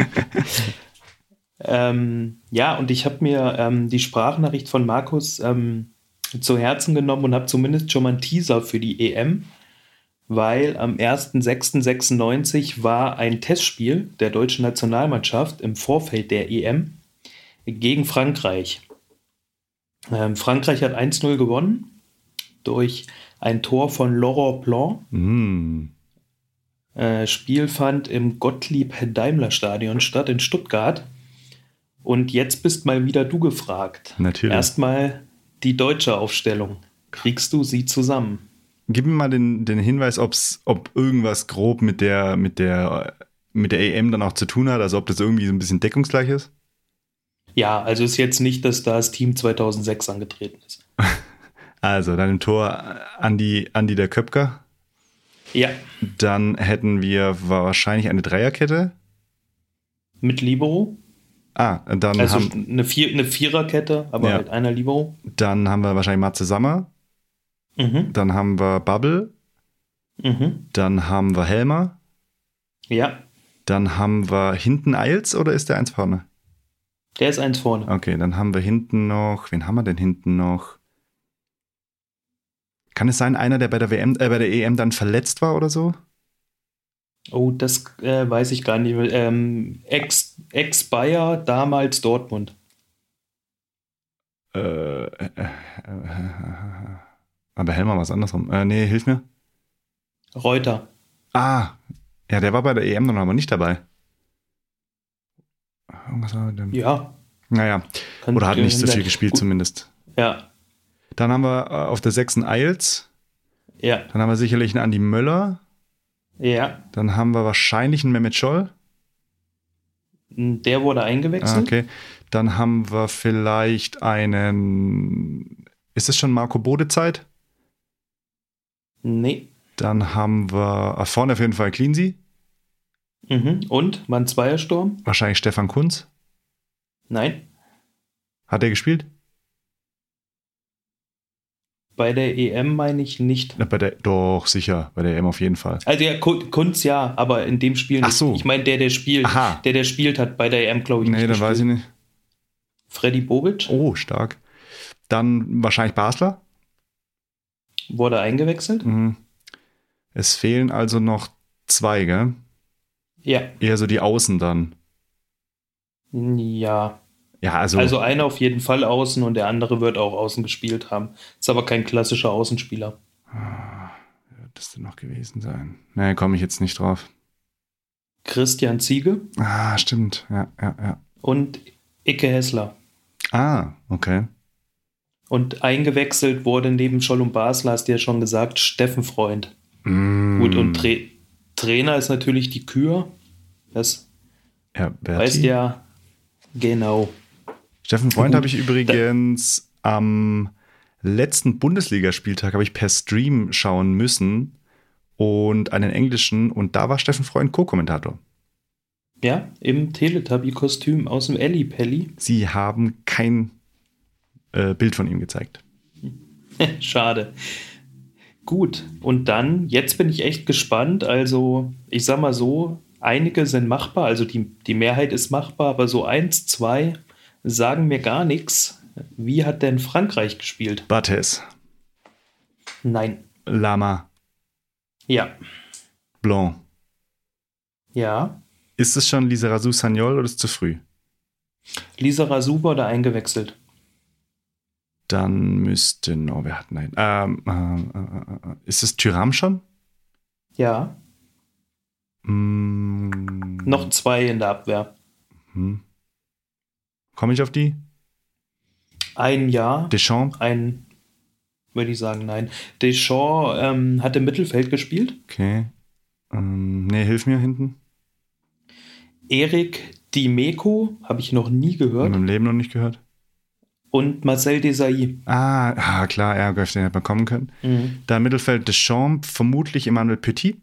Ja, und ich habe mir die Sprachnachricht von Markus zu Herzen genommen und habe zumindest schon mal einen Teaser für die EM, weil am 1.6.96 war ein Testspiel der deutschen Nationalmannschaft im Vorfeld der EM gegen Frankreich. Frankreich hat 1:0 gewonnen durch ein Tor von Laurent Blanc. Spiel fand im Gottlieb-Daimler-Stadion statt in Stuttgart. Und jetzt bist mal wieder du gefragt. Natürlich. Erstmal die deutsche Aufstellung. Kriegst du sie zusammen? Gib mir mal den Hinweis, ob irgendwas grob mit der EM dann auch zu tun hat, also ob das irgendwie so ein bisschen deckungsgleich ist. Ja, also ist jetzt nicht, dass da das Team 2006 angetreten ist. Also, dann im Tor Andi der Köpker. Ja. Dann hätten wir wahrscheinlich eine Dreierkette. Mit Libero. Dann also eine Viererkette, aber ja. mit einer Libero. Dann haben wir wahrscheinlich Matze Sammer. Dann haben wir Bubble. Dann haben wir Helmer. Ja. Dann haben wir hinten Eils oder ist der eins vorne? Der ist eins vorne. Okay, dann haben wir hinten noch. Wen haben wir denn hinten noch? Kann es sein, einer, der bei der EM dann verletzt war oder so? Oh, das weiß ich gar nicht. Ex-Bayer, damals Dortmund. Aber Helmer war es andersrum. Nee, hilf mir. Reuter. Ja, der war bei der EM dann aber nicht dabei. Was war denn? Ja. Naja, oder hat nicht so viel gespielt zumindest. Ja. Dann haben wir auf der 6. Eils. Ja. Dann haben wir sicherlich einen Andi Möller. Ja. Dann haben wir wahrscheinlich einen Mehmet Scholl. Der wurde eingewechselt. Okay. Dann haben wir vielleicht einen. Ist es schon Marco Bode-Zeit? Nee. Dann haben wir vorne auf jeden Fall Cleansey. Und? War ein Zweiersturm? Wahrscheinlich Stefan Kuntz. Nein. Hat er gespielt? Bei der EM meine ich nicht. Doch, sicher. Bei der EM auf jeden Fall. Also ja, Kunz ja, aber in dem Spiel nicht. Ach so. Ich meine, der spielt. Aha. Der spielt, hat bei der EM, glaube ich, nicht Nee, dann gespielt. weiß ich nicht. Freddy Bobic. Oh, stark. Dann wahrscheinlich Basler. Wurde eingewechselt. Es fehlen also noch 2, gell? Ja. Eher so die Außen dann. Ja. Ja, also einer auf jeden Fall außen und der andere wird auch außen gespielt haben. Ist aber kein klassischer Außenspieler. Wer wird das denn noch gewesen sein? Nee, komme ich jetzt nicht drauf. Christian Ziege. Stimmt. Ja. Und Icke Hessler. Okay. Und eingewechselt wurde neben Scholl und Basler, hast du ja schon gesagt, Steffen Freund. Gut, und Trainer ist natürlich die Kür. Das weißt ja genau. Steffen Freund habe ich übrigens am letzten Bundesligaspieltag habe ich per Stream schauen müssen und einen englischen und da war Steffen Freund Co-Kommentator. Ja, im Teletubby-Kostüm aus dem Ellipelli. Sie haben kein Bild von ihm gezeigt. Schade. Gut, und dann, jetzt bin ich echt gespannt. Also, ich sag mal so, einige sind machbar, also die Mehrheit ist machbar, aber so 1, 2 sagen mir gar nichts. Wie hat denn Frankreich gespielt? Barthez. Nein. Lama. Ja. Blanc. Ja. Ist es schon Lizarazu Sagnol oder ist es zu früh? Lizarazu wurde eingewechselt. Dann müsste noch, wer hat einen? Ist es Thuram schon? Ja. Noch 2 in der Abwehr. Komme ich auf die? Ein Ja. Deschamps? Würde ich sagen, nein. Deschamps hat im Mittelfeld gespielt. Okay. Nee, hilf mir hinten. Erik Dimeco, habe ich noch nie gehört. Im Leben noch nicht gehört. Und Marcel Desailly. Klar, Ärger, den hätte man kommen können. Da im Mittelfeld Deschamps, vermutlich Emmanuel Petit.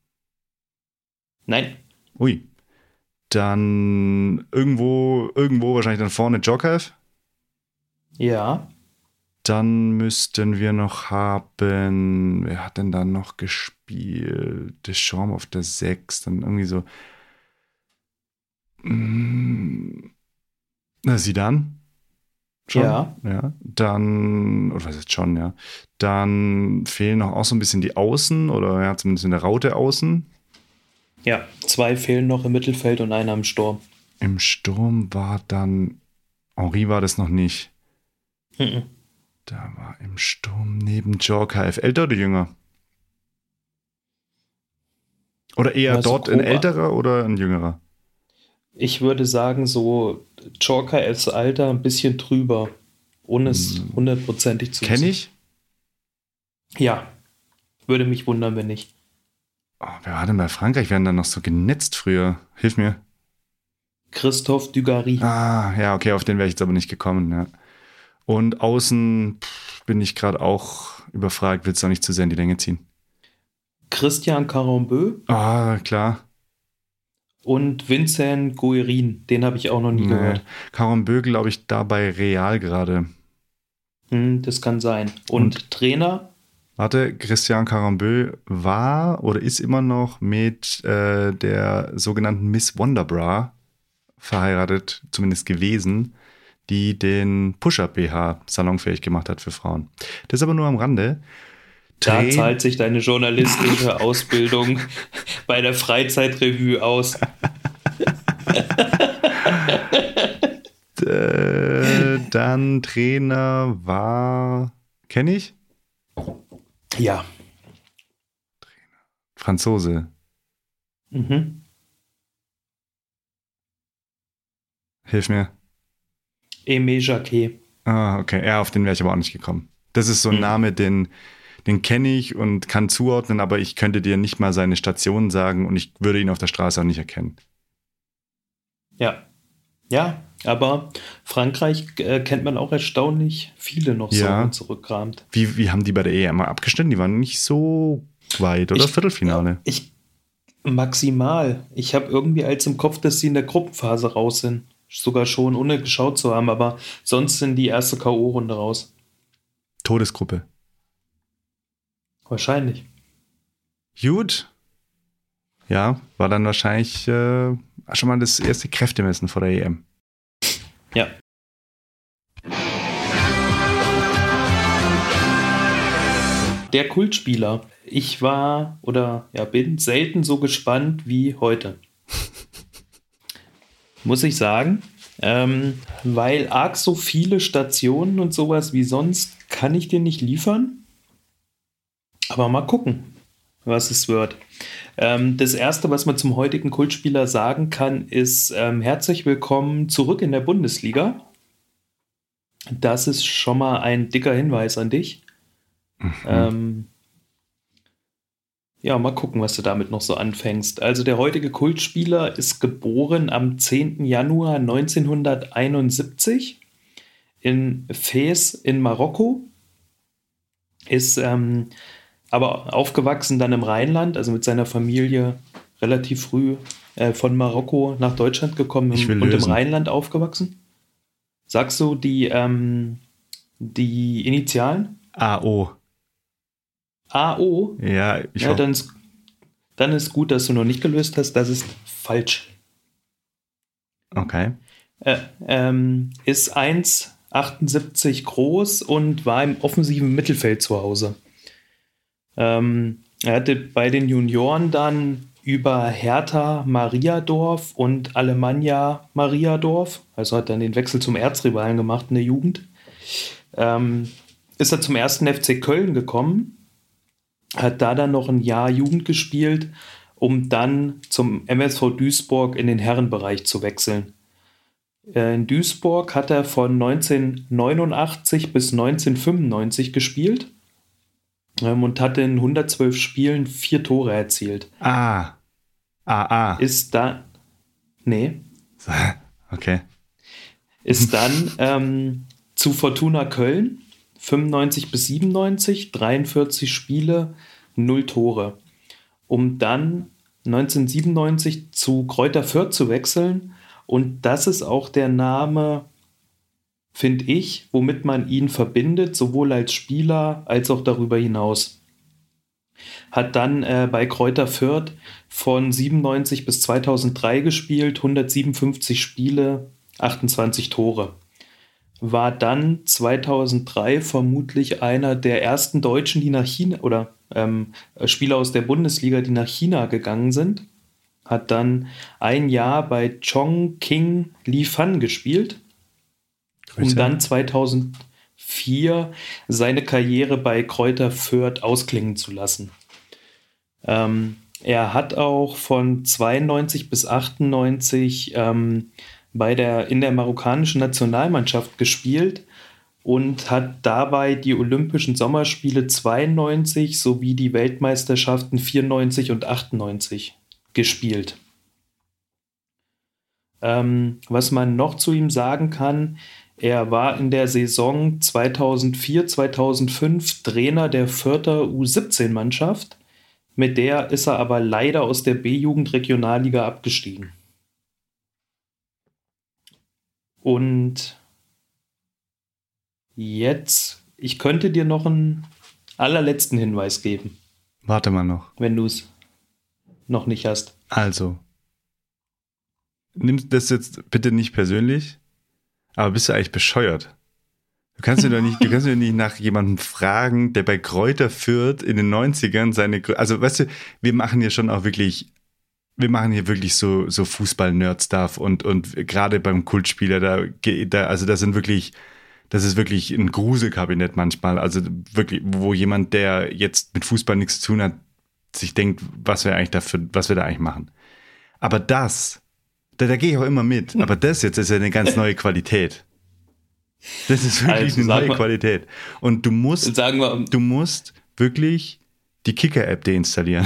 Nein. Ui. Dann irgendwo wahrscheinlich dann vorne Djokovic. Ja. Dann müssten wir noch haben, wer hat denn da noch gespielt? Deschamps auf der 6, dann irgendwie so. Zidane? Schon? Ja. Ja. Dann, oder was ist schon, ja. Dann fehlen noch auch so ein bisschen die Außen oder ja, zumindest in der Raute Außen. Ja, 2 fehlen noch im Mittelfeld und einer im Sturm. Im Sturm war dann, Henri war das noch nicht. Mhm. Da war im Sturm neben Djorkaeff älter oder jünger? Oder eher Also dort ein grob- älterer oder ein jüngerer? Ich würde sagen, so Djorkaeffs Alter ein bisschen drüber, ohne es hundertprozentig zu Kenn wissen. ich? Ja, würde mich wundern, wenn nicht. Oh, wer war denn bei Frankreich? Wir haben dann noch so genetzt früher. Hilf mir. Christophe Dugarry. Ah, ja, okay, auf den wäre ich jetzt aber nicht gekommen, ja. Und außen bin ich gerade auch überfragt, willst du auch nicht zu sehr in die Länge ziehen? Christian Carambeu Ah, klar. und Vincent Guerin. Den habe ich auch noch nie gehört. Karambö, glaube ich, da bei Real gerade. Das kann sein. Und Trainer? Warte, Christian Karambö war oder ist immer noch mit der sogenannten Miss Wonderbra verheiratet, zumindest gewesen, die den Push-Up-BH salonfähig gemacht hat für Frauen. Das ist aber nur am Rande. Da zahlt sich deine journalistische Ausbildung bei der Freizeitrevue aus. Dann Trainer war, kenne ich? Ja. Franzose. Mhm. Hilf mir. Aimé Jacquet. Ah, okay. Ja, auf den wäre ich aber auch nicht gekommen. Das ist so ein Name, den kenne ich und kann zuordnen, aber ich könnte dir nicht mal seine Station sagen und ich würde ihn auf der Straße auch nicht erkennen. Ja. Ja, aber Frankreich kennt man auch erstaunlich viele noch so, wenn man zurückkramt. Wie haben die bei der EM mal abgeschnitten? Die waren nicht so weit, oder? Viertelfinale. Maximal. Ich habe irgendwie als im Kopf, dass sie in der Gruppenphase raus sind. Sogar schon, ohne geschaut zu haben, aber sonst sind die erste K.O.-Runde raus. Todesgruppe. Wahrscheinlich. Gut. Ja, war dann wahrscheinlich schon mal das erste Kräftemessen vor der EM. Ja. Der Kultspieler. Ich war oder ja, bin selten so gespannt wie heute. Muss ich sagen. Weil arg so viele Stationen und sowas wie sonst kann ich dir nicht liefern. Aber mal gucken, was es wird. Das Erste, was man zum heutigen Kultspieler sagen kann, ist herzlich willkommen zurück in der Bundesliga. Das ist schon mal ein dicker Hinweis an dich. Ja, mal gucken, was du damit noch so anfängst. Also der heutige Kultspieler ist geboren am 10. Januar 1971 in Fez in Marokko, ist aber aufgewachsen dann im Rheinland, also mit seiner Familie relativ früh von Marokko nach Deutschland gekommen und im Rheinland aufgewachsen. Sagst du die Initialen? AO. AO? Ja, ich hoffe. Dann ist gut, dass du noch nicht gelöst hast. Das ist falsch. Okay. Ist 1,78 groß und war im offensiven Mittelfeld zu Hause. Er hatte bei den Junioren dann über Hertha Mariadorf und Alemannia Mariadorf, also hat dann den Wechsel zum Erzrivalen gemacht in der Jugend, ist er zum ersten FC Köln gekommen, hat da dann noch ein Jahr Jugend gespielt, um dann zum MSV Duisburg in den Herrenbereich zu wechseln. In Duisburg hat er von 1989 bis 1995 gespielt und hat in 112 Spielen 4 Tore erzielt. Ist dann... Nee. Okay. Ist dann zu Fortuna Köln, 95 bis 97, 43 Spiele, 0 Tore. Um dann 1997 zu Greuther Fürth zu wechseln. Und das ist auch der Name, finde ich, womit man ihn verbindet, sowohl als Spieler als auch darüber hinaus. Hat dann bei Greuther Fürth von 97 bis 2003 gespielt, 157 Spiele, 28 Tore. War dann 2003 vermutlich einer der ersten Deutschen, die nach China, oder Spieler aus der Bundesliga, die nach China gegangen sind. Hat dann ein Jahr bei Chongqing Lifan gespielt, um dann 2004 seine Karriere bei Greuther Fürth ausklingen zu lassen. Er hat auch von 92 bis 98 in der marokkanischen Nationalmannschaft gespielt und hat dabei die Olympischen Sommerspiele 92 sowie die Weltmeisterschaften 94 und 98 gespielt. Was man noch zu ihm sagen kann, er war in der Saison 2004, 2005 Trainer der Fürther U17-Mannschaft. Mit der ist er aber leider aus der B-Jugend-Regionalliga abgestiegen. Und jetzt, ich könnte dir noch einen allerletzten Hinweis geben. Warte mal noch. Wenn du es noch nicht hast. Also, nimm das jetzt bitte nicht persönlich, aber bist du eigentlich bescheuert? Du kannst dir doch nicht nach jemandem fragen, der bei Greuther Fürth in den 90ern also weißt du, wir machen hier wirklich so Fußball-Nerd-Stuff und gerade beim Kultspieler, das ist wirklich ein Gruselkabinett manchmal, also wirklich, wo jemand, der jetzt mit Fußball nichts zu tun hat, sich denkt, was wir da eigentlich machen. Aber da gehe ich auch immer mit, aber das jetzt ist ja eine ganz neue Qualität. Das ist wirklich eine neue Qualität. Und du musst wirklich die Kicker-App deinstallieren.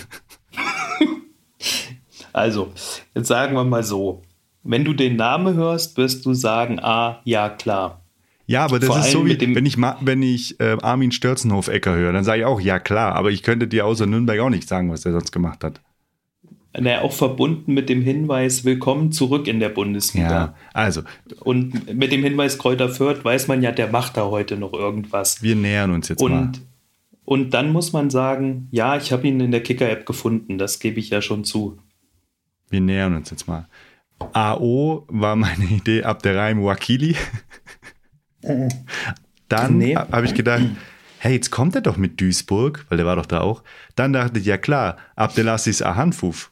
Also, jetzt sagen wir mal so. Wenn du den Namen hörst, wirst du sagen, ja, klar. Ja, aber das ist so wie, wenn ich Armin Störzenhof-Ecker höre, dann sage ich auch, ja, klar. Aber ich könnte dir außer Nürnberg auch nicht sagen, was er sonst gemacht hat. Naja, auch verbunden mit dem Hinweis, willkommen zurück in der Bundesliga. Ja, also. Und mit dem Hinweis Greuther Fürth weiß man ja, der macht da heute noch irgendwas. Wir nähern uns jetzt mal. Und dann muss man sagen, ja, ich habe ihn in der Kicker-App gefunden, das gebe ich ja schon zu. Wir nähern uns jetzt mal. AO war meine Idee, Abderrahim Wakili. Dann habe ich gedacht, hey, jetzt kommt er doch mit Duisburg, weil der war doch da auch. Dann dachte ich, ja klar, Abdelaziz Ahanfouf.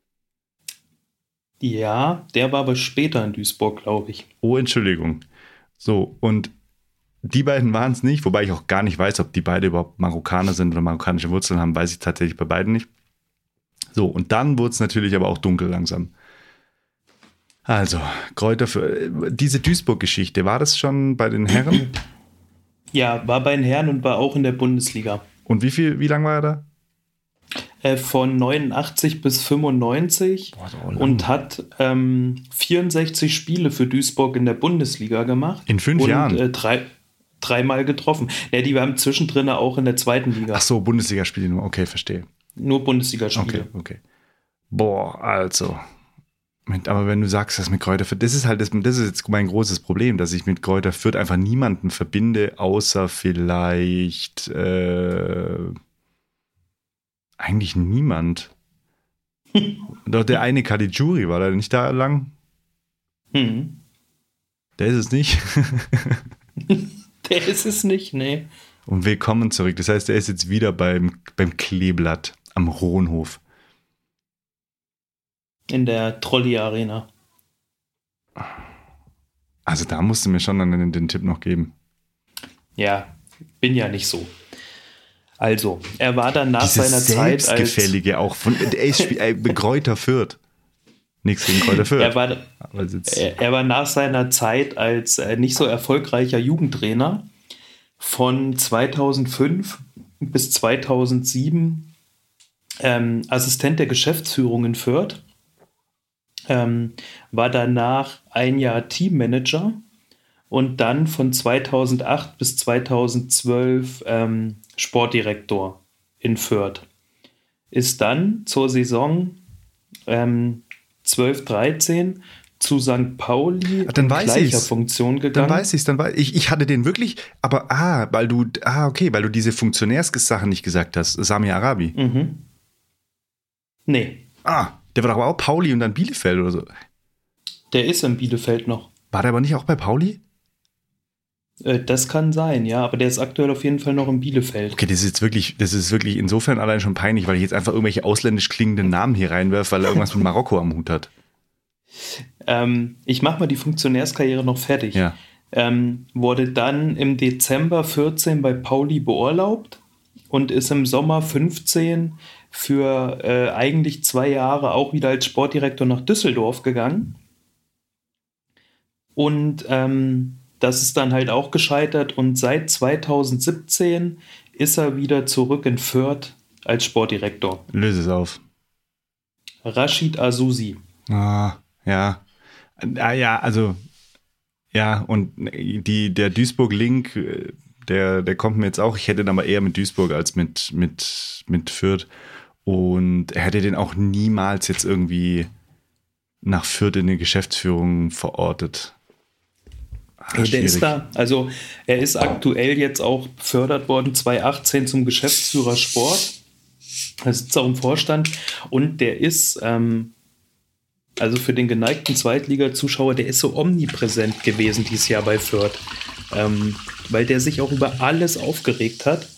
Ja, der war aber später in Duisburg, glaube ich. Oh, Entschuldigung. So, und die beiden waren es nicht, wobei ich auch gar nicht weiß, ob die beide überhaupt Marokkaner sind oder marokkanische Wurzeln haben, weiß ich tatsächlich bei beiden nicht. So, und dann wurde es natürlich aber auch dunkel langsam. Also, Greuther Fürth, diese Duisburg-Geschichte, war das schon bei den Herren? Ja, war bei den Herren und war auch in der Bundesliga. Und wie lang war er da? Von 89 bis 95 und hat 64 Spiele für Duisburg in der Bundesliga gemacht. In 5 Jahren? Und dreimal getroffen. Ja, die waren zwischendrin auch in der zweiten Liga. Ach so, Bundesligaspiele nur, okay, verstehe. Nur Bundesligaspiele. Okay. Boah, also. Aber wenn du sagst, das mit Greuther Fürth, das ist jetzt mein großes Problem, dass ich mit Greuther Fürth einfach niemanden verbinde, außer vielleicht eigentlich niemand. Doch der eine Caligiuri, war der nicht da lang? Hm. Der ist es nicht. Der ist es nicht, nee. Und willkommen zurück. Das heißt, er ist jetzt wieder beim Kleeblatt am Rohnhof. In der Trolley-Arena. Also da musst du mir schon dann den Tipp noch geben. Ja, bin ja nicht so. Also, er war dann nach seiner Zeit als... Selbstgefällige auch von Greuther Fürth. Nichts gegen Greuther Fürth. Er war nach seiner Zeit als nicht so erfolgreicher Jugendtrainer von 2005 bis 2007 Assistent der Geschäftsführung in Fürth. War danach ein Jahr Teammanager und dann von 2008 bis 2012 Sportdirektor in Fürth. Ist dann zur Saison 12/13 zu St. Pauli dann weiß gleicher ich's. Funktion gegangen. Dann weiß ich's. Ich hatte den wirklich, aber weil du diese Funktionärssachen nicht gesagt hast. Sami Arabi. Mhm. Nee, Der war doch aber auch Pauli und dann Bielefeld oder so. der ist in Bielefeld noch. War der aber nicht auch bei Pauli? Das kann sein, ja, aber der ist aktuell auf jeden Fall noch in Bielefeld. Okay, das ist wirklich insofern allein schon peinlich, weil ich jetzt einfach irgendwelche ausländisch klingenden Namen hier reinwerfe, weil er irgendwas mit Marokko am Hut hat. Ich mache mal die Funktionärskarriere noch fertig. Ja. Wurde dann im Dezember 14 bei Pauli beurlaubt und ist im Sommer 15 für eigentlich 2 Jahre auch wieder als Sportdirektor nach Düsseldorf gegangen. Und das ist dann halt auch gescheitert und seit 2017 ist er wieder zurück in Fürth als Sportdirektor. Löse es auf. Rashid Azusi. Ja. Und der Duisburg-Link, der kommt mir jetzt auch. Ich hätte ihn aber eher mit Duisburg als mit Fürth. Und er hätte den auch niemals jetzt irgendwie nach Fürth in eine Geschäftsführung verortet. Der ist da, also er ist aktuell jetzt auch befördert worden, 2018 zum Geschäftsführer Sport. Er sitzt auch im Vorstand und der ist, also für den geneigten Zweitliga-Zuschauer, der ist so omnipräsent gewesen dieses Jahr bei Fürth, weil der sich auch über alles aufgeregt hat.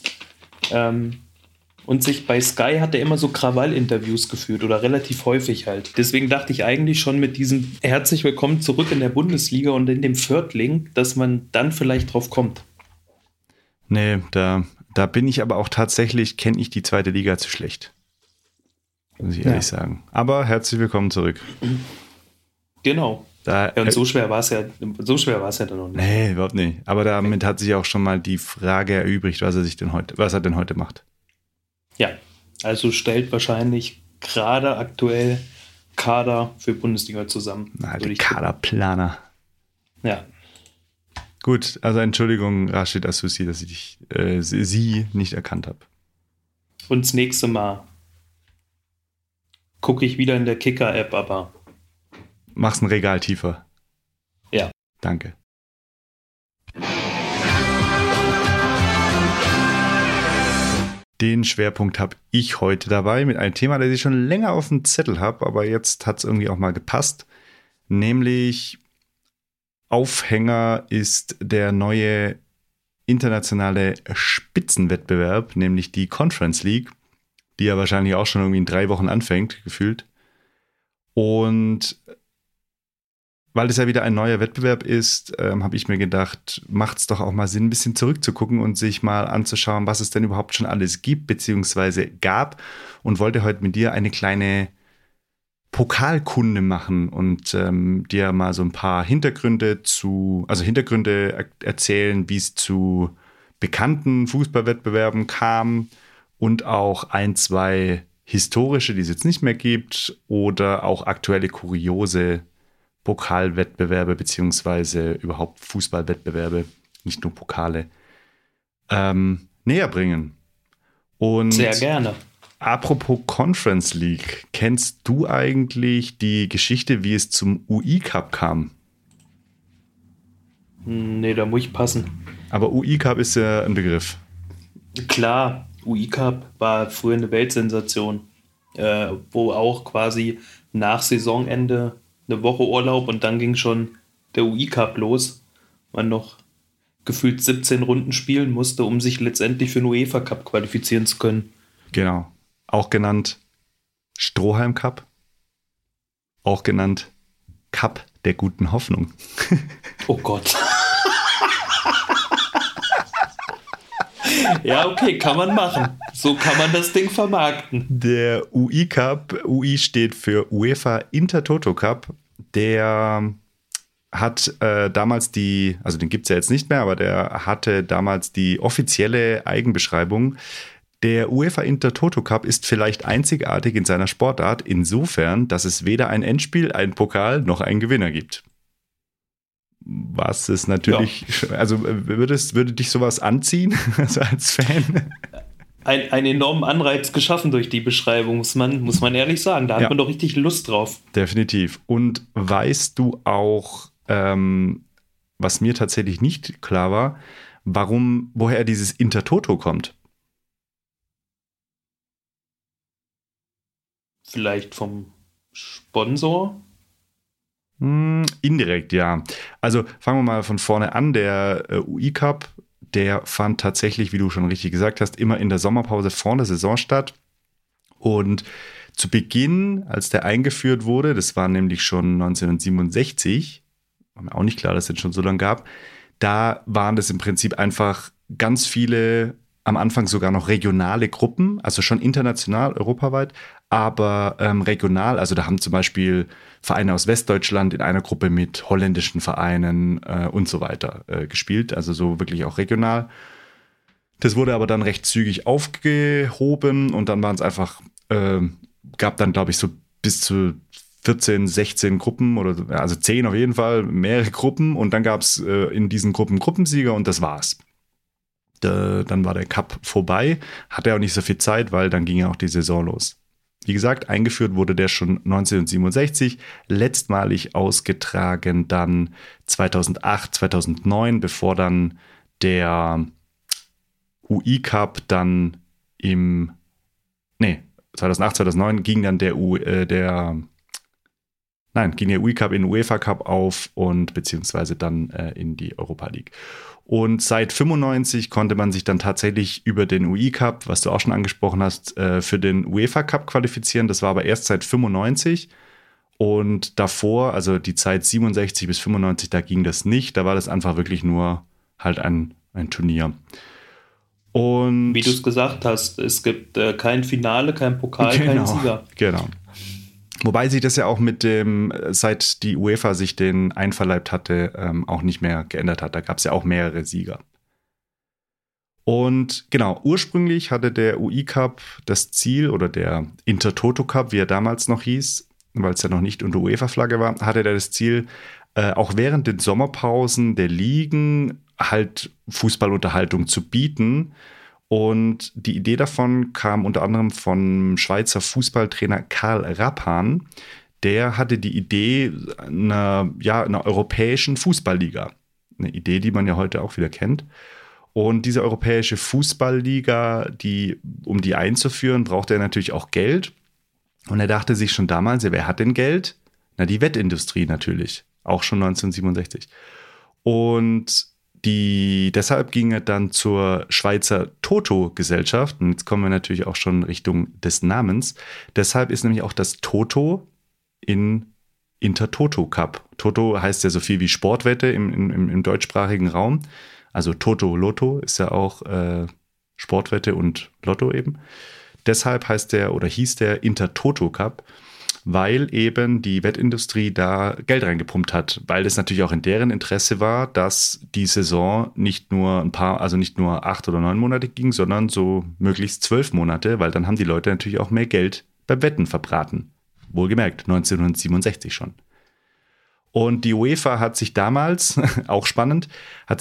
Und sich bei Sky hat er immer so Krawall-Interviews geführt oder relativ häufig halt. Deswegen dachte ich eigentlich schon mit diesem Herzlich willkommen zurück in der Bundesliga und in dem Fürth-Link, dass man dann vielleicht drauf kommt. Nee, da bin ich aber auch tatsächlich, kenne ich die zweite Liga zu schlecht. Muss ich ehrlich sagen. Aber herzlich willkommen zurück. Genau. Und so schwer war es ja dann noch nicht. Nee, überhaupt nicht. Aber damit hat sich auch schon mal die Frage erübrigt, was er denn heute macht. Ja, also stellt wahrscheinlich gerade aktuell Kader für Bundesliga zusammen. Die Kaderplaner. Ja. Gut, also Entschuldigung, Rashid Azusi, dass ich sie nicht erkannt habe. Und das nächste Mal gucke ich wieder in der Kicker-App, aber mach's ein Regal tiefer. Ja. Danke. Den Schwerpunkt habe ich heute dabei mit einem Thema, das ich schon länger auf dem Zettel habe, aber jetzt hat es irgendwie auch mal gepasst. Nämlich Aufhänger ist der neue internationale Spitzenwettbewerb, nämlich die Conference League, die ja wahrscheinlich auch schon irgendwie in 3 Wochen anfängt, gefühlt. Und weil es ja wieder ein neuer Wettbewerb ist, habe ich mir gedacht, macht es doch auch mal Sinn, ein bisschen zurückzugucken und sich mal anzuschauen, was es denn überhaupt schon alles gibt, beziehungsweise gab. Und wollte heute mit dir eine kleine Pokalkunde machen und dir mal so ein paar Hintergründe erzählen, wie es zu bekannten Fußballwettbewerben kam und auch 1, 2 historische, die es jetzt nicht mehr gibt, oder auch aktuelle kuriose Pokalwettbewerbe beziehungsweise überhaupt Fußballwettbewerbe, nicht nur Pokale, näher bringen. Und sehr gerne. Apropos Conference League, kennst du eigentlich die Geschichte, wie es zum UI-Cup kam? Nee, da muss ich passen. Aber UI-Cup ist ja ein Begriff. Klar, UI-Cup war früher eine Weltsensation, wo auch quasi nach Saisonende eine Woche Urlaub und dann ging schon der UI-Cup los. Man noch gefühlt 17 Runden spielen musste, um sich letztendlich für den UEFA-Cup qualifizieren zu können. Genau. Auch genannt Strohhalm Cup. Auch genannt Cup der guten Hoffnung. Oh Gott. Ja, okay, kann man machen. So kann man das Ding vermarkten. Der UI-Cup, UI steht für UEFA Intertoto Cup, der hat damals also den gibt es ja jetzt nicht mehr, aber der hatte damals die offizielle Eigenbeschreibung. Der UEFA Intertoto Cup ist vielleicht einzigartig in seiner Sportart, insofern, dass es weder ein Endspiel, einen Pokal noch einen Gewinner gibt. Was ist natürlich, ja. Also würde dich sowas anziehen, also als Fan? einen enormen Anreiz geschaffen durch die Beschreibung, muss man ehrlich sagen. Da hat man doch richtig Lust drauf. Definitiv. Und weißt du auch, was mir tatsächlich nicht klar war, woher dieses Intertoto kommt? Vielleicht vom Sponsor? Indirekt, ja. Also fangen wir mal von vorne an. Der UI-Cup, der fand tatsächlich, wie du schon richtig gesagt hast, immer in der Sommerpause vor der Saison statt. Und zu Beginn, als der eingeführt wurde, das war nämlich schon 1967, war mir auch nicht klar, dass es den schon so lange gab, da waren das im Prinzip einfach ganz viele, am Anfang sogar noch regionale Gruppen, also schon international, europaweit, aber regional. Also da haben zum Beispiel Vereine aus Westdeutschland in einer Gruppe mit holländischen Vereinen und so weiter gespielt, also so wirklich auch regional. Das wurde aber dann recht zügig aufgehoben und dann waren es einfach, gab dann, glaube ich, so bis zu 14, 16 Gruppen oder also 10 auf jeden Fall, mehrere Gruppen und dann gab es in diesen Gruppen Gruppensieger und das war's. Dann war der Cup vorbei, hatte auch nicht so viel Zeit, weil dann ging ja auch die Saison los. Wie gesagt, eingeführt wurde der schon 1967, letztmalig ausgetragen dann 2008, 2009, bevor dann der UI-Cup dann 2008, 2009 ging dann ging der UI-Cup in den UEFA-Cup auf und beziehungsweise dann in die Europa League. Und seit 95 konnte man sich dann tatsächlich über den UI-Cup, was du auch schon angesprochen hast, für den UEFA-Cup qualifizieren. Das war aber erst seit 95 und davor, also die Zeit 67 bis 95, da ging das nicht. Da war das einfach wirklich nur halt ein Turnier. Und wie du es gesagt hast, es gibt kein Finale, kein Pokal, keinen Sieger. Genau. Wobei sich das ja auch seit die UEFA sich den einverleibt hatte, auch nicht mehr geändert hat. Da gab es ja auch mehrere Sieger. Und genau, ursprünglich hatte der UI-Cup das Ziel, oder der Intertoto-Cup, wie er damals noch hieß, weil es ja noch nicht unter UEFA-Flagge war, hatte der das Ziel, auch während den Sommerpausen der Ligen halt Fußballunterhaltung zu bieten. Und die Idee davon kam unter anderem vom Schweizer Fußballtrainer Karl Rappan. Der hatte die Idee einer europäischen Fußballliga. Eine Idee, die man ja heute auch wieder kennt. Und diese europäische Fußballliga, um die einzuführen, brauchte er natürlich auch Geld. Und er dachte sich schon damals, ja, wer hat denn Geld? Na, die Wettindustrie natürlich. Auch schon 1967. Und deshalb ging er dann zur Schweizer Toto-Gesellschaft. Und jetzt kommen wir natürlich auch schon Richtung des Namens. Deshalb ist nämlich auch das Toto in Intertoto Cup. Toto heißt ja so viel wie Sportwette im deutschsprachigen Raum. Also Toto Lotto ist ja auch Sportwette und Lotto eben. Deshalb hieß der Intertoto Cup, weil eben die Wettindustrie da Geld reingepumpt hat, weil es natürlich auch in deren Interesse war, dass die Saison nicht nur 8 oder 9 Monate ging, sondern so möglichst 12 Monate, weil dann haben die Leute natürlich auch mehr Geld beim Wetten verbraten. Wohlgemerkt, 1967 schon. Und die UEFA hat sich damals, auch spannend,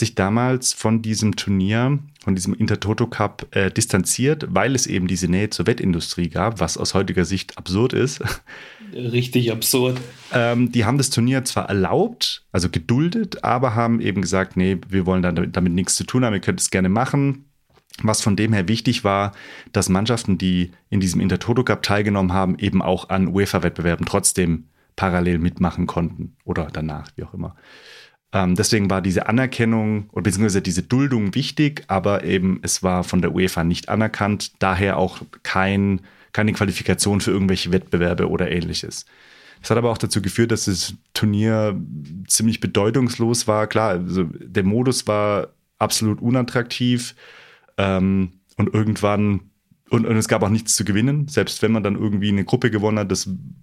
von diesem Turnier, von diesem Intertoto Cup distanziert, weil es eben diese Nähe zur Wettindustrie gab, was aus heutiger Sicht absurd ist. Richtig absurd. Die haben das Turnier zwar erlaubt, also geduldet, aber haben eben gesagt, nee, wir wollen damit nichts zu tun haben, ihr könnt es gerne machen. Was von dem her wichtig war, dass Mannschaften, die in diesem Intertoto Cup teilgenommen haben, eben auch an UEFA-Wettbewerben trotzdem parallel mitmachen konnten oder danach, wie auch immer. Deswegen war diese Anerkennung oder beziehungsweise diese Duldung wichtig, aber eben es war von der UEFA nicht anerkannt, daher auch keine Qualifikation für irgendwelche Wettbewerbe oder ähnliches. Das hat aber auch dazu geführt, dass das Turnier ziemlich bedeutungslos war. Klar, also der Modus war absolut unattraktiv und irgendwann und es gab auch nichts zu gewinnen. Selbst wenn man dann irgendwie eine Gruppe gewonnen hat,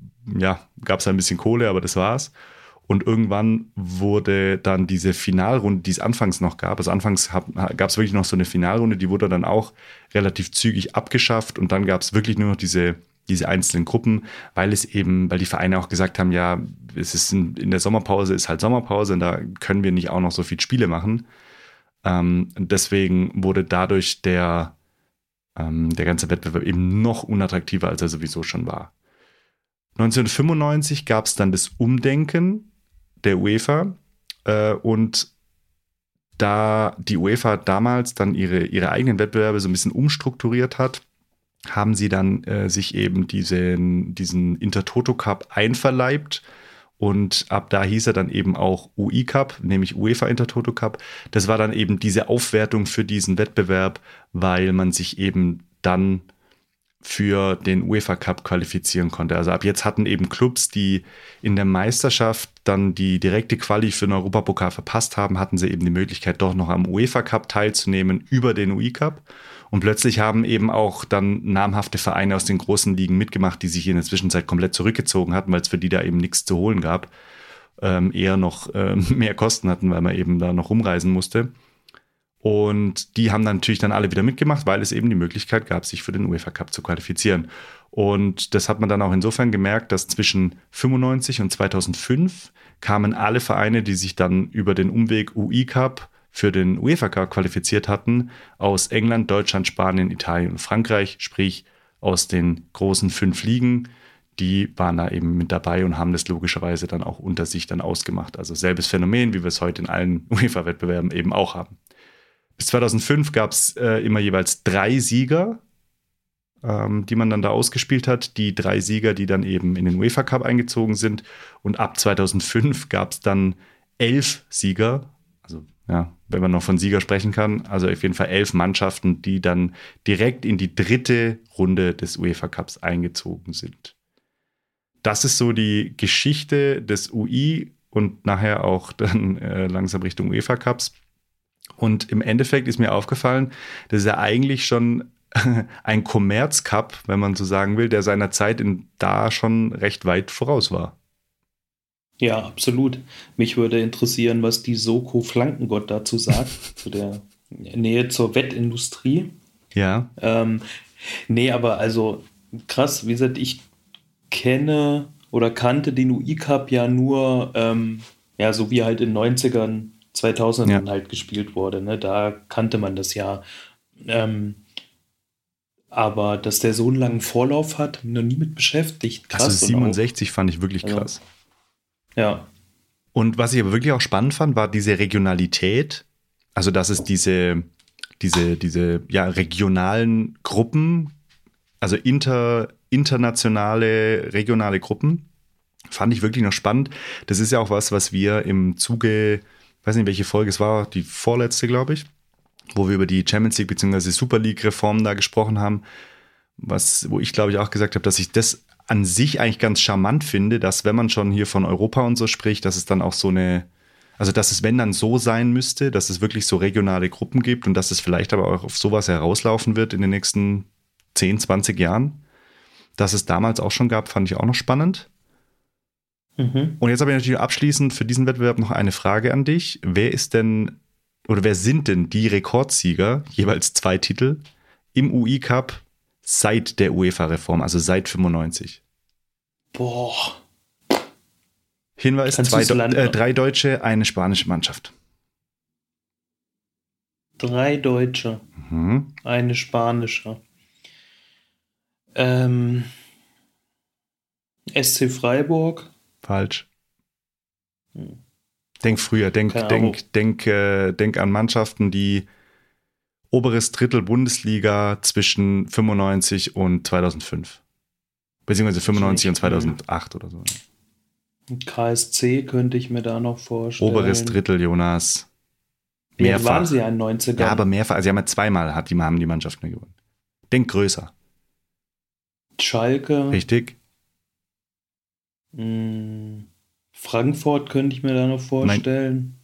gab es ein bisschen Kohle, aber das war's. Und irgendwann wurde dann diese Finalrunde, die es anfangs noch gab, also anfangs gab es wirklich noch so eine Finalrunde, die wurde dann auch relativ zügig abgeschafft und dann gab es wirklich nur noch diese einzelnen Gruppen, weil die Vereine auch gesagt haben, ja, es ist in der Sommerpause ist halt Sommerpause und da können wir nicht auch noch so viele Spiele machen. Deswegen wurde dadurch der der ganze Wettbewerb eben noch unattraktiver, als er sowieso schon war. 1995 gab es dann das Umdenken der UEFA und da die UEFA damals dann ihre eigenen Wettbewerbe so ein bisschen umstrukturiert hat, haben sie dann sich eben diesen Intertoto Cup einverleibt und ab da hieß er dann eben auch UI Cup, nämlich UEFA Intertoto Cup. Das war dann eben diese Aufwertung für diesen Wettbewerb, weil man sich eben dann für den UEFA Cup qualifizieren konnte. Also ab jetzt hatten eben Clubs, die in der Meisterschaft dann die direkte Quali für den Europapokal verpasst haben, hatten sie eben die Möglichkeit, doch noch am UEFA Cup teilzunehmen über den UI Cup. Und plötzlich haben eben auch dann namhafte Vereine aus den großen Ligen mitgemacht, die sich in der Zwischenzeit komplett zurückgezogen hatten, weil es für die da eben nichts zu holen gab. Eher noch mehr Kosten hatten, weil man eben da noch rumreisen musste. Und die haben dann natürlich dann alle wieder mitgemacht, weil es eben die Möglichkeit gab, sich für den UEFA Cup zu qualifizieren. Und das hat man dann auch insofern gemerkt, dass zwischen 95 und 2005 kamen alle Vereine, die sich dann über den Umweg UI Cup für den UEFA Cup qualifiziert hatten, aus England, Deutschland, Spanien, Italien und Frankreich, sprich aus den großen 5 Ligen. Die waren da eben mit dabei und haben das logischerweise dann auch unter sich dann ausgemacht. Also selbes Phänomen, wie wir es heute in allen UEFA-Wettbewerben eben auch haben. Bis 2005 gab es immer jeweils 3 Sieger, die man dann da ausgespielt hat. Die 3 Sieger, die dann eben in den UEFA Cup eingezogen sind. Und ab 2005 gab es dann 11 Sieger. Also ja, wenn man noch von Sieger sprechen kann. Also auf jeden Fall 11 Mannschaften, die dann direkt in die 3. Runde des UEFA Cups eingezogen sind. Das ist so die Geschichte des UI und nachher auch dann langsam Richtung UEFA Cups. Und im Endeffekt ist mir aufgefallen, das ist ja eigentlich schon ein Kommerz-Cup, wenn man so sagen will, der seiner Zeit da schon recht weit voraus war. Ja, absolut. Mich würde interessieren, was die Soko Flankengott dazu sagt, zu der Nähe zur Wettindustrie. Ja. Nee, aber also krass, wie gesagt, ich kenne oder kannte den UI Cup ja nur, ja, so wie halt in den 90ern, 2000ern halt gespielt wurde. Ne? Da kannte man das ja. Aber dass der so einen langen Vorlauf hat, noch nie mit beschäftigt. Krass. Also 67 fand ich wirklich krass. Ja. Und was ich aber wirklich auch spannend fand, war diese Regionalität. Also dass es diese regionalen Gruppen, also internationale, regionale Gruppen, fand ich wirklich noch spannend. Das ist ja auch was wir im Zuge, ich weiß nicht, welche Folge es war, die vorletzte, glaube ich, wo wir über die Champions League bzw. Super League-Reformen da gesprochen haben, wo ich, glaube ich, auch gesagt habe, dass ich das an sich eigentlich ganz charmant finde, dass wenn man schon hier von Europa und so spricht, dass es dann auch so also dass es, wenn dann so sein müsste, dass es wirklich so regionale Gruppen gibt und dass es vielleicht aber auch auf sowas herauslaufen wird in den nächsten 10, 20 Jahren. Dass es damals auch schon gab, fand ich auch noch spannend. Und jetzt habe ich natürlich abschließend für diesen Wettbewerb noch eine Frage an dich. Wer sind denn die Rekordsieger, jeweils 2 Titel, im UI Cup seit der UEFA-Reform, also seit 95? Boah. Hinweis, 3 Deutsche, eine spanische Mannschaft. 3 Deutsche, eine spanische. SC Freiburg. Falsch. Denk früher, denk an Mannschaften, die oberes Drittel Bundesliga zwischen 95 und 2005. Beziehungsweise 95 und 2008 oder so. KSC könnte ich mir da noch vorstellen. Oberes Drittel, Jonas. Mehrfach. Wie waren sie ja in 90ern? Ja, aber mehrfach. Also sie haben ja zweimal haben die Mannschaften gewonnen. Denk größer. Schalke. Richtig. Frankfurt könnte ich mir da noch vorstellen.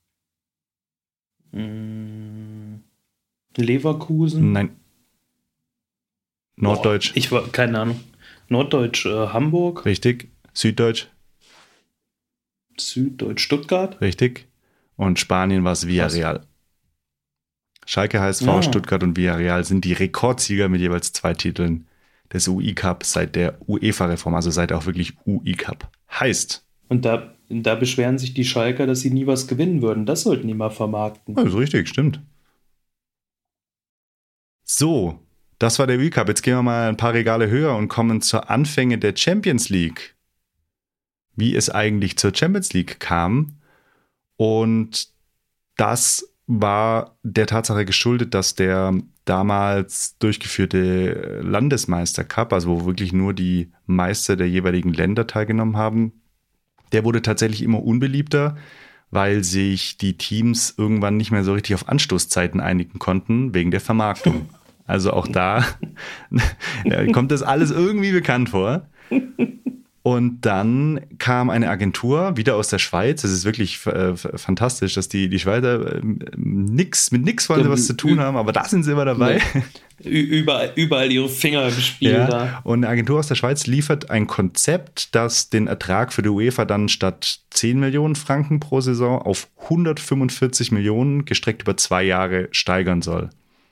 Leverkusen. Nein. Norddeutsch. Keine Ahnung. Norddeutsch, Hamburg. Richtig. Süddeutsch. Süddeutsch, Stuttgart. Richtig. Und Spanien war es Villarreal. Schalke, HSV, Stuttgart und Villarreal sind die Rekordsieger mit jeweils 2 Titeln des UI Cup seit der UEFA-Reform, also seit auch wirklich UI Cup heißt. Und da beschweren sich die Schalker, dass sie nie was gewinnen würden. Das sollten die mal vermarkten. Also richtig, stimmt. So, Das war der UE-Cup. Jetzt gehen wir mal ein paar Regale höher und kommen zur Anfänge der Champions League. Wie es eigentlich zur Champions League kam. Und das war der Tatsache geschuldet, dass der damals durchgeführte Landesmeistercup, also wo wirklich nur die Meister der jeweiligen Länder teilgenommen haben, der wurde tatsächlich immer unbeliebter, weil sich die Teams irgendwann nicht mehr so richtig auf Anstoßzeiten einigen konnten, wegen der Vermarktung. Also auch da kommt das alles irgendwie bekannt vor. Und dann kam eine Agentur wieder aus der Schweiz. Es ist wirklich fantastisch, dass die Schweizer mit nix wollen sie was zu tun haben, aber da sind sie immer dabei. Überall ihre Finger im Spiel. Ja. Da. Und eine Agentur aus der Schweiz liefert ein Konzept, das den Ertrag für die UEFA dann statt 10 Millionen Franken pro Saison auf 145 Millionen gestreckt über 2 Jahre steigern soll.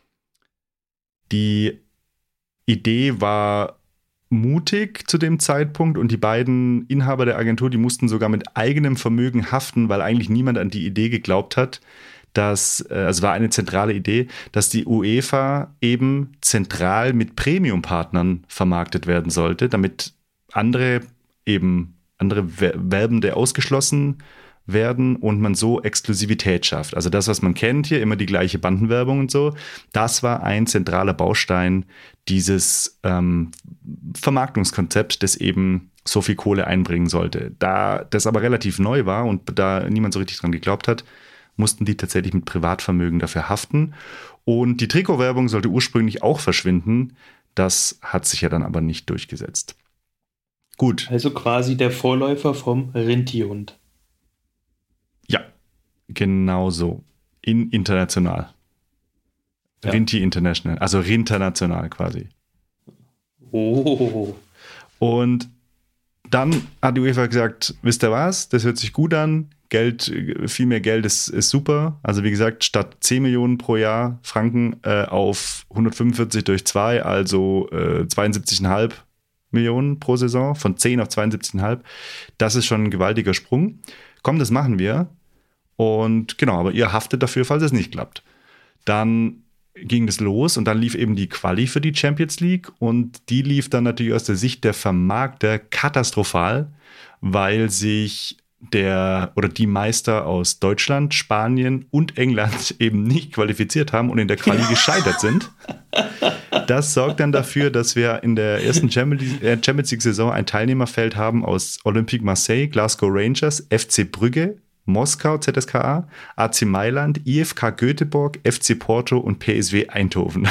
Die Idee war mutig zu dem Zeitpunkt und die beiden Inhaber der Agentur, die mussten sogar mit eigenem Vermögen haften, weil eigentlich niemand an die Idee geglaubt hat, dass, also war eine zentrale Idee, dass die UEFA eben zentral mit Premium-Partnern vermarktet werden sollte, damit andere Werbende ausgeschlossen werden und man so Exklusivität schafft. Also das, was man kennt hier, immer die gleiche Bandenwerbung und so, das war ein zentraler Baustein dieses Vermarktungskonzept, das eben so viel Kohle einbringen sollte. Da das aber relativ neu war und da niemand so richtig dran geglaubt hat, mussten die tatsächlich mit Privatvermögen dafür haften. Und die Trikotwerbung sollte ursprünglich auch verschwinden. Das hat sich ja dann aber nicht durchgesetzt. Gut. Also quasi der Vorläufer vom Rinti-Hund. Ja, genau so. International. Ja. Rinti International, also Rinternational quasi. Oh. Und dann hat die UEFA gesagt, wisst ihr was, das hört sich gut an, viel mehr Geld ist super. Also wie gesagt, statt 10 Millionen pro Jahr Franken auf 145 durch 2, also 72,5 Millionen pro Saison, von 10 auf 72,5. Das ist schon ein gewaltiger Sprung. Komm, das machen wir. Und genau, aber ihr haftet dafür, falls es nicht klappt. Dann ging das los und dann lief eben die Quali für die Champions League und die lief dann natürlich aus der Sicht der Vermarkter katastrophal, weil sich die Meister aus Deutschland, Spanien und England eben nicht qualifiziert haben und in der Quali gescheitert sind. Das sorgt dann dafür, dass wir in der ersten Champions League-Saison ein Teilnehmerfeld haben aus Olympique Marseille, Glasgow Rangers, FC Brügge, Moskau, ZSKA, AC Mailand, IFK Göteborg, FC Porto und PSV Eindhoven.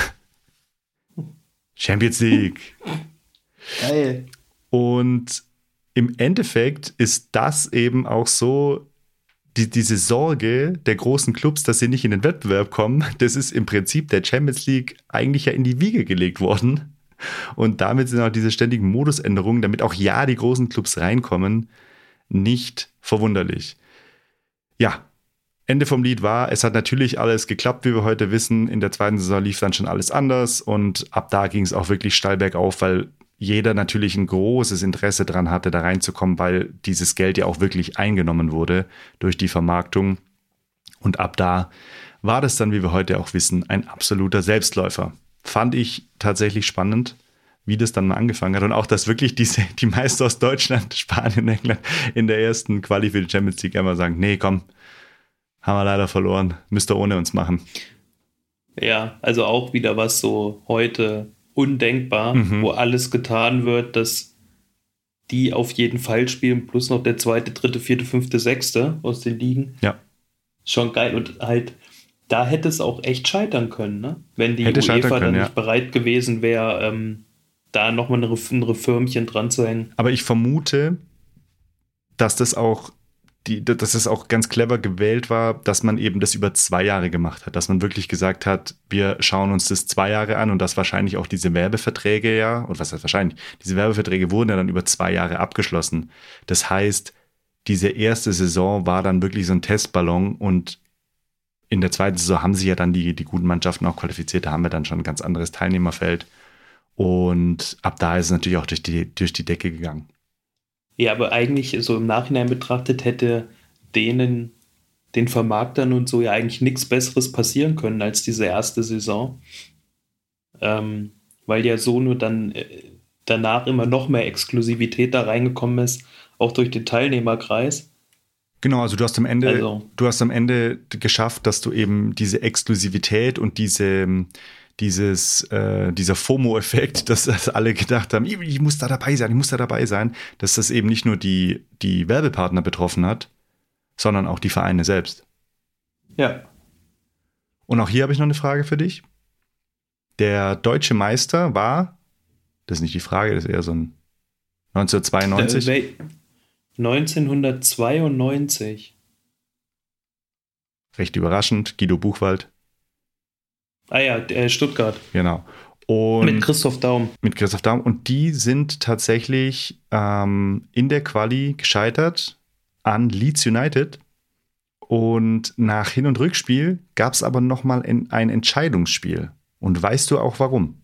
Champions League. Geil. Und im Endeffekt ist das eben auch so, diese Sorge der großen Clubs, dass sie nicht in den Wettbewerb kommen, das ist im Prinzip der Champions League eigentlich ja in die Wiege gelegt worden. Und damit sind auch diese ständigen Modusänderungen, damit auch ja die großen Clubs reinkommen, nicht verwunderlich. Ja, Ende vom Lied war, es hat natürlich alles geklappt, wie wir heute wissen. In der zweiten Saison lief dann schon alles anders und ab da ging es auch wirklich steil bergauf, weil jeder natürlich ein großes Interesse daran hatte, da reinzukommen, weil dieses Geld ja auch wirklich eingenommen wurde durch die Vermarktung. Und ab da war das dann, wie wir heute auch wissen, ein absoluter Selbstläufer. Fand ich tatsächlich spannend, wie das dann mal angefangen hat. Und auch, dass wirklich die Meister aus Deutschland, Spanien, England in der ersten Quali für die Champions League immer sagen, nee, komm, haben wir leider verloren, müsst ihr ohne uns machen. Ja, also auch wieder was so heute undenkbar, wo alles getan wird, dass die auf jeden Fall spielen, plus noch der 2., 3., 4., 5., 6. aus den Ligen. Ja. Schon geil. Und halt, da hätte es auch echt scheitern können, ne? Wenn die hätte UEFA dann ja nicht bereit gewesen wäre, da nochmal ein Reformchen dran zu hängen. Aber ich vermute, dass das auch ganz clever gewählt war, dass man eben das über 2 Jahre gemacht hat, dass man wirklich gesagt hat, wir schauen uns das 2 Jahre an und dass wahrscheinlich auch diese Werbeverträge und was heißt wahrscheinlich, diese Werbeverträge wurden ja dann über 2 Jahre abgeschlossen. Das heißt, diese erste Saison war dann wirklich so ein Testballon und in der zweiten Saison haben sich ja dann die guten Mannschaften auch qualifiziert, da haben wir dann schon ein ganz anderes Teilnehmerfeld und ab da ist es natürlich auch durch die Decke gegangen. Ja, aber eigentlich so im Nachhinein betrachtet hätte den Vermarktern und so ja eigentlich nichts Besseres passieren können als diese erste Saison. weil ja so nur dann danach immer noch mehr Exklusivität da reingekommen ist, auch durch den Teilnehmerkreis. Genau, also du hast am Ende geschafft, dass du eben diese Exklusivität und dieser FOMO-Effekt, dass alle gedacht haben, ich muss da dabei sein, dass das eben nicht nur die Werbepartner betroffen hat, sondern auch die Vereine selbst. Ja. Und auch hier habe ich noch eine Frage für dich. Der deutsche Meister war, das ist nicht die Frage, das ist eher so ein 1992. 1992. Recht überraschend, Guido Buchwald. Ah ja, Stuttgart. Genau. Und mit Christoph Daum. Und die sind tatsächlich in der Quali gescheitert an Leeds United. Und nach Hin- und Rückspiel gab es aber nochmal ein Entscheidungsspiel. Und weißt du auch warum?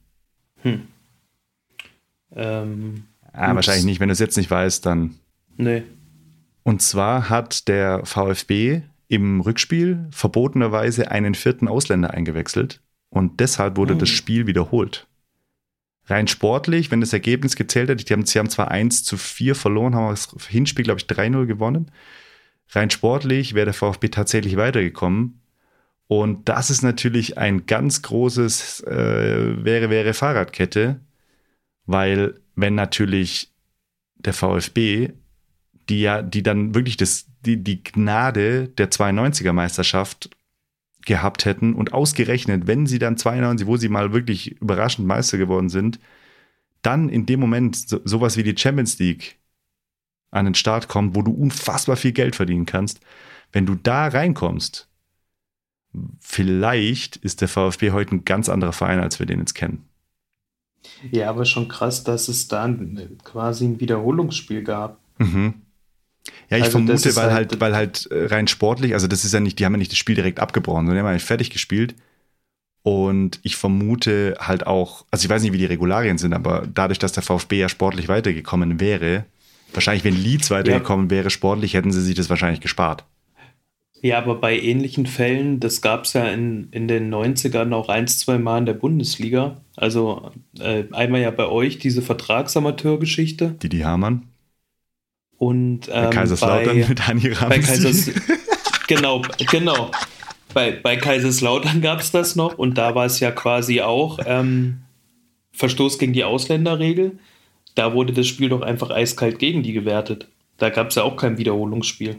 Wahrscheinlich nicht. Wenn du es jetzt nicht weißt, dann... Nee. Und zwar hat der VfB im Rückspiel verbotenerweise einen 4. Ausländer eingewechselt. Und deshalb wurde das Spiel wiederholt. Rein sportlich, wenn das Ergebnis gezählt hätte, sie haben zwar 1-4 verloren, haben das Hinspiel, glaube ich, 3-0 gewonnen. Rein sportlich wäre der VfB tatsächlich weitergekommen. Und das ist natürlich ein ganz großes wäre Fahrradkette, weil wenn natürlich der VfB, die dann wirklich die Gnade der 92er Meisterschaft gehabt hätten und ausgerechnet, wenn sie dann 92, wo sie mal wirklich überraschend Meister geworden sind, dann in dem Moment sowas wie die Champions League an den Start kommt, wo du unfassbar viel Geld verdienen kannst, wenn du da reinkommst, vielleicht ist der VfB heute ein ganz anderer Verein, als wir den jetzt kennen. Ja, aber schon krass, dass es da quasi ein Wiederholungsspiel gab. Mhm. Ja, ich vermute, weil halt rein sportlich, also das ist ja nicht, die haben ja nicht das Spiel direkt abgebrochen, sondern die haben ja nicht fertig gespielt. Und ich vermute halt auch, also ich weiß nicht, wie die Regularien sind, aber dadurch, dass der VfB ja sportlich weitergekommen wäre, wahrscheinlich, wenn Leeds weitergekommen wäre sportlich, hätten sie sich das wahrscheinlich gespart. Ja, aber bei ähnlichen Fällen, das gab es ja in den 90ern auch 1-2 Mal in der Bundesliga. Also einmal ja bei euch diese Vertragsamateurgeschichte. Didi Hamann. Und bei Kaiserslautern mit Hani Ramsey. Genau. Bei Kaiserslautern gab es das noch und da war es ja quasi auch Verstoß gegen die Ausländerregel. Da wurde das Spiel doch einfach eiskalt gegen die gewertet. Da gab es ja auch kein Wiederholungsspiel.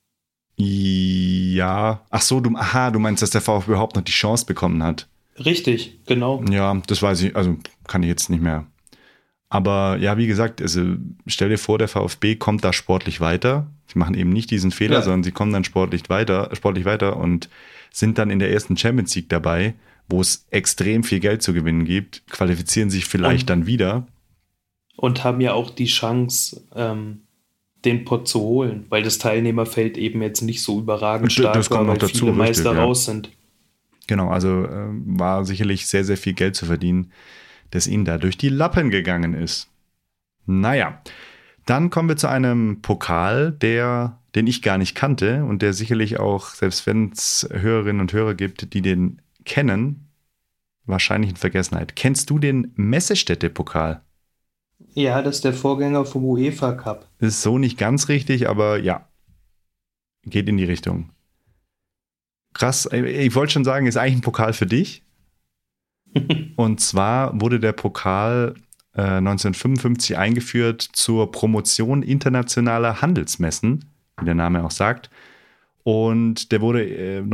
Ja. Ach so, du meinst, dass der VfB überhaupt noch die Chance bekommen hat? Richtig, genau. Ja, das weiß ich, also kann ich jetzt nicht mehr. Aber ja, wie gesagt, also stell dir vor, der VfB kommt da sportlich weiter. Sie machen eben nicht diesen Fehler, sondern sie kommen dann sportlich weiter und sind dann in der ersten Champions League dabei, wo es extrem viel Geld zu gewinnen gibt, qualifizieren sich vielleicht dann wieder. Und haben ja auch die Chance, den Pott zu holen, weil das Teilnehmerfeld eben jetzt nicht so überragend stark war, weil viele Meister raus sind. Genau, also war sicherlich sehr, sehr viel Geld zu verdienen, das ihnen da durch die Lappen gegangen ist. Naja, dann kommen wir zu einem Pokal, den ich gar nicht kannte und der sicherlich auch, selbst wenn es Hörerinnen und Hörer gibt, die den kennen, wahrscheinlich in Vergessenheit. Kennst du den Messestädte-Pokal? Ja, das ist der Vorgänger vom UEFA Cup. Ist so nicht ganz richtig, aber ja, geht in die Richtung. Krass, ich wollte schon sagen, ist eigentlich ein Pokal für dich. Und zwar wurde der Pokal 1955 eingeführt zur Promotion internationaler Handelsmessen, wie der Name auch sagt. Und der wurde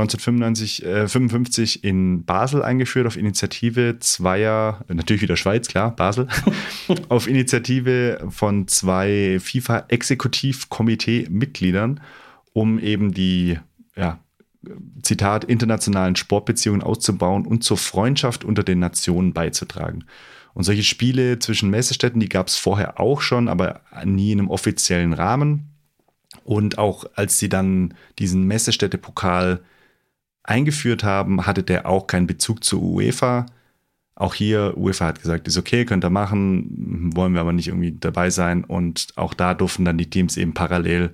1955 in Basel eingeführt auf Initiative zweier, natürlich wieder Schweiz, klar, Basel, auf Initiative von 2 FIFA-Exekutivkomitee-Mitgliedern, um eben die, Zitat, internationalen Sportbeziehungen auszubauen und zur Freundschaft unter den Nationen beizutragen. Und solche Spiele zwischen Messestädten, die gab es vorher auch schon, aber nie in einem offiziellen Rahmen. Und auch als sie dann diesen Messestädte-Pokal eingeführt haben, hatte der auch keinen Bezug zur UEFA. Auch hier, UEFA hat gesagt, ist okay, könnt ihr machen, wollen wir aber nicht irgendwie dabei sein. Und auch da durften dann die Teams eben parallel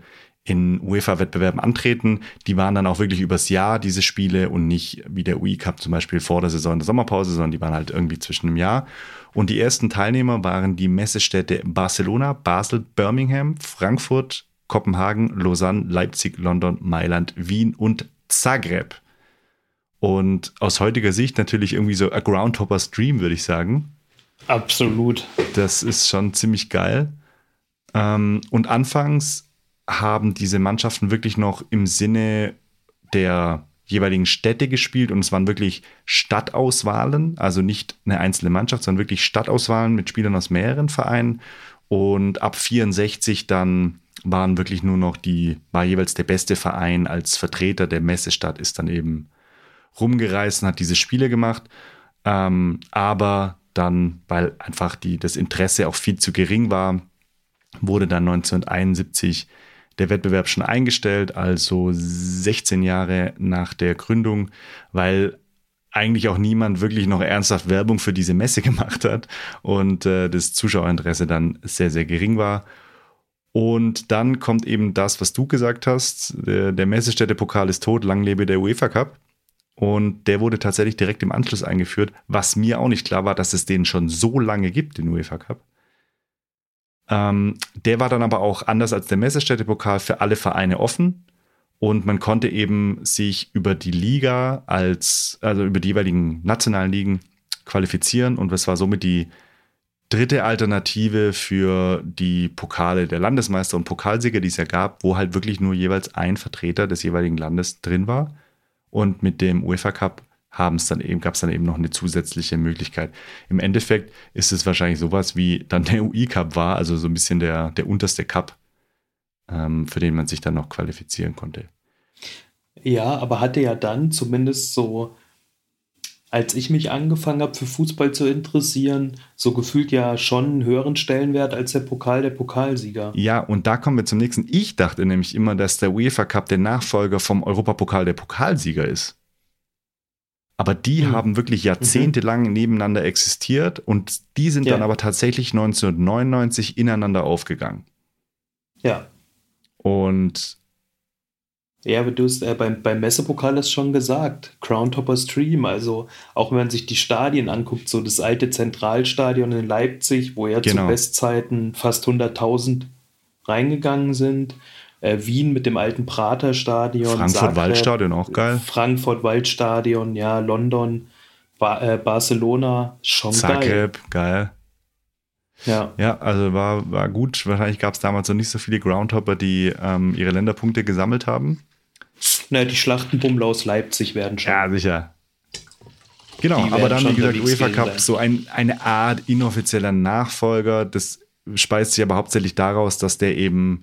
in UEFA-Wettbewerben antreten. Die waren dann auch wirklich übers Jahr, diese Spiele, und nicht wie der UI Cup zum Beispiel vor der Saison, der Sommerpause, sondern die waren halt irgendwie zwischen einem Jahr. Und die ersten Teilnehmer waren die Messestädte Barcelona, Basel, Birmingham, Frankfurt, Kopenhagen, Lausanne, Leipzig, London, Mailand, Wien und Zagreb. Und aus heutiger Sicht natürlich irgendwie so a Groundhopper's Dream, würde ich sagen. Absolut. Das ist schon ziemlich geil. Und anfangs haben diese Mannschaften wirklich noch im Sinne der jeweiligen Städte gespielt und es waren wirklich Stadtauswahlen, also nicht eine einzelne Mannschaft, sondern wirklich Stadtauswahlen mit Spielern aus mehreren Vereinen. Und ab 64 dann waren wirklich nur noch war jeweils der beste Verein als Vertreter der Messestadt, ist dann eben rumgereist und hat diese Spiele gemacht. Aber dann, weil einfach das Interesse auch viel zu gering war, wurde dann 1971 der Wettbewerb schon eingestellt, also 16 Jahre nach der Gründung, weil eigentlich auch niemand wirklich noch ernsthaft Werbung für diese Messe gemacht hat und das Zuschauerinteresse dann sehr, sehr gering war. Und dann kommt eben das, was du gesagt hast, der Messestädte-Pokal ist tot, lang lebe der UEFA Cup. Und der wurde tatsächlich direkt im Anschluss eingeführt, was mir auch nicht klar war, dass es den schon so lange gibt, den UEFA Cup. Der war dann aber auch anders als der Messestädte-Pokal für alle Vereine offen und man konnte eben sich über die Liga also über die jeweiligen nationalen Ligen qualifizieren und das war somit die dritte Alternative für die Pokale der Landesmeister und Pokalsieger, die es ja gab, wo halt wirklich nur jeweils ein Vertreter des jeweiligen Landes drin war. Und mit dem UEFA Cup gab es dann eben noch eine zusätzliche Möglichkeit. Im Endeffekt ist es wahrscheinlich sowas wie dann der UI Cup war, also so ein bisschen der unterste Cup, für den man sich dann noch qualifizieren konnte. Ja, aber hatte ja dann zumindest so, als ich mich angefangen habe für Fußball zu interessieren, so gefühlt ja schon einen höheren Stellenwert als der Pokalsieger. Ja, und da kommen wir zum nächsten. Ich dachte nämlich immer, dass der UEFA Cup der Nachfolger vom Europapokal der Pokalsieger ist. Aber die haben wirklich jahrzehntelang nebeneinander existiert und die sind dann aber tatsächlich 1999 ineinander aufgegangen. Ja. Und ja, aber du hast beim Messepokal das schon gesagt, Groundhopper's Dream, also auch wenn man sich die Stadien anguckt, so das alte Zentralstadion in Leipzig, wo ja zu Bestzeiten fast 100.000 reingegangen sind, Wien mit dem alten Praterstadion, Frankfurt-Waldstadion auch geil. Frankfurt-Waldstadion, ja, London, Barcelona, schon Zagreb, geil. Ja, also war gut. Wahrscheinlich gab es damals noch nicht so viele Groundhopper, die ihre Länderpunkte gesammelt haben. Na, die Schlachtenbummler aus Leipzig werden schon. Ja, sicher. Genau, aber dann, wie gesagt, UEFA Cup, so eine Art inoffizieller Nachfolger. Das speist sich aber hauptsächlich daraus, dass der eben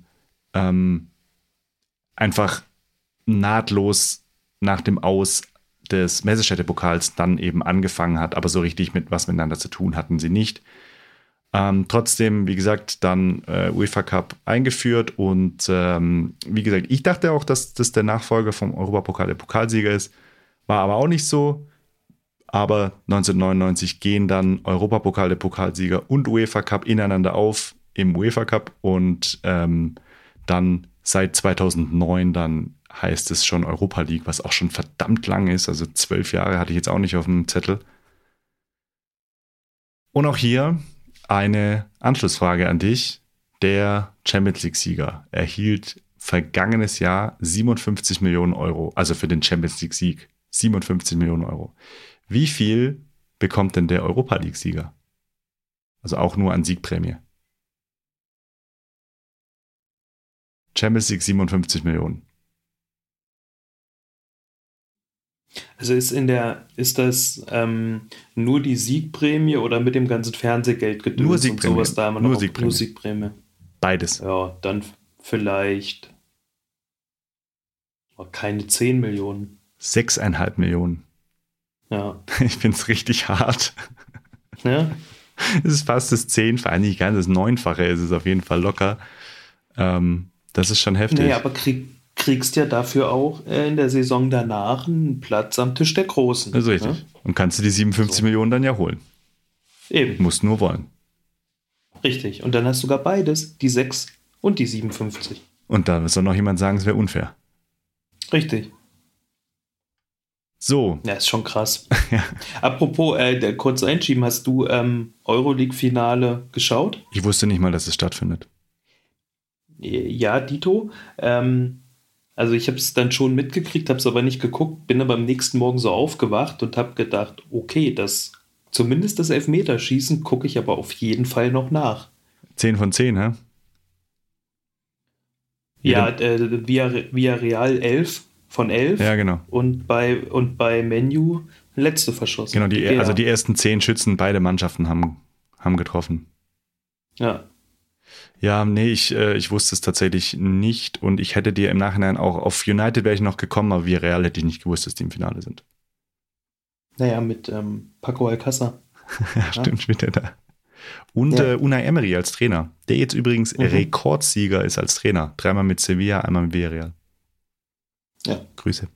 einfach nahtlos nach dem Aus des Messestädte-Pokals dann eben angefangen hat, aber so richtig mit was miteinander zu tun hatten sie nicht. Trotzdem, wie gesagt, dann UEFA Cup eingeführt und wie gesagt, ich dachte auch, dass das der Nachfolger vom Europapokal der Pokalsieger ist, war aber auch nicht so. Aber 1999 gehen dann Europapokal der Pokalsieger und UEFA Cup ineinander auf im UEFA Cup und dann seit 2009 dann heißt es schon Europa League, was auch schon verdammt lang ist, also 12 Jahre hatte ich jetzt auch nicht auf dem Zettel. Und auch hier eine Anschlussfrage an dich. Der Champions League-Sieger erhielt vergangenes Jahr 57 Millionen Euro, also für den Champions League-Sieg 57 Millionen Euro. Wie viel bekommt denn der Europa League-Sieger? Also auch nur an Siegprämie. Champions League 57 Millionen. Also ist das nur die Siegprämie oder mit dem ganzen Fernsehgeld nur Siegprämie. Und sowas da immer noch? Nur Siegprämie. Beides. Ja, dann vielleicht keine 10 Millionen. 6,5 Millionen. Ja. Ich finde es richtig hart. Ja. Es ist fast das 10-fache, nicht ganz das 9-fache ist es auf jeden Fall locker. Das ist schon heftig. Nee, aber kriegst ja dafür auch in der Saison danach einen Platz am Tisch der Großen. Das ist richtig. Ne? Und kannst du die 57 Millionen dann ja holen. Eben. Musst nur wollen. Richtig. Und dann hast du sogar beides, die 6 und die 57. Und da soll noch jemand sagen, es wäre unfair. Richtig. So. Ja, ist schon krass. Ja. Apropos, kurz einschieben, hast du Euroleague-Finale geschaut? Ich wusste nicht mal, dass es stattfindet. Ja, Dito. Also ich habe es dann schon mitgekriegt, habe es aber nicht geguckt, bin aber am nächsten Morgen so aufgewacht und habe gedacht, okay, zumindest das Elfmeterschießen gucke ich aber auf jeden Fall noch nach. 10 von 10, hä? Ja, Villarreal 11 von 11. Ja, genau. Und bei Menu letzte verschossen. Genau, die ersten 10 Schützen, beide Mannschaften haben getroffen. Ja. Ja, nee, ich wusste es tatsächlich nicht und ich hätte dir im Nachhinein auch auf United wäre ich noch gekommen, aber Villarreal hätte ich nicht gewusst, dass die im Finale sind. Naja, mit Paco Alcázar. Ja, stimmt, mit der da. Und Unai Emery als Trainer, der jetzt übrigens Rekordsieger ist als Trainer. 3-mal mit Sevilla, einmal mit Villarreal. Ja. Grüße.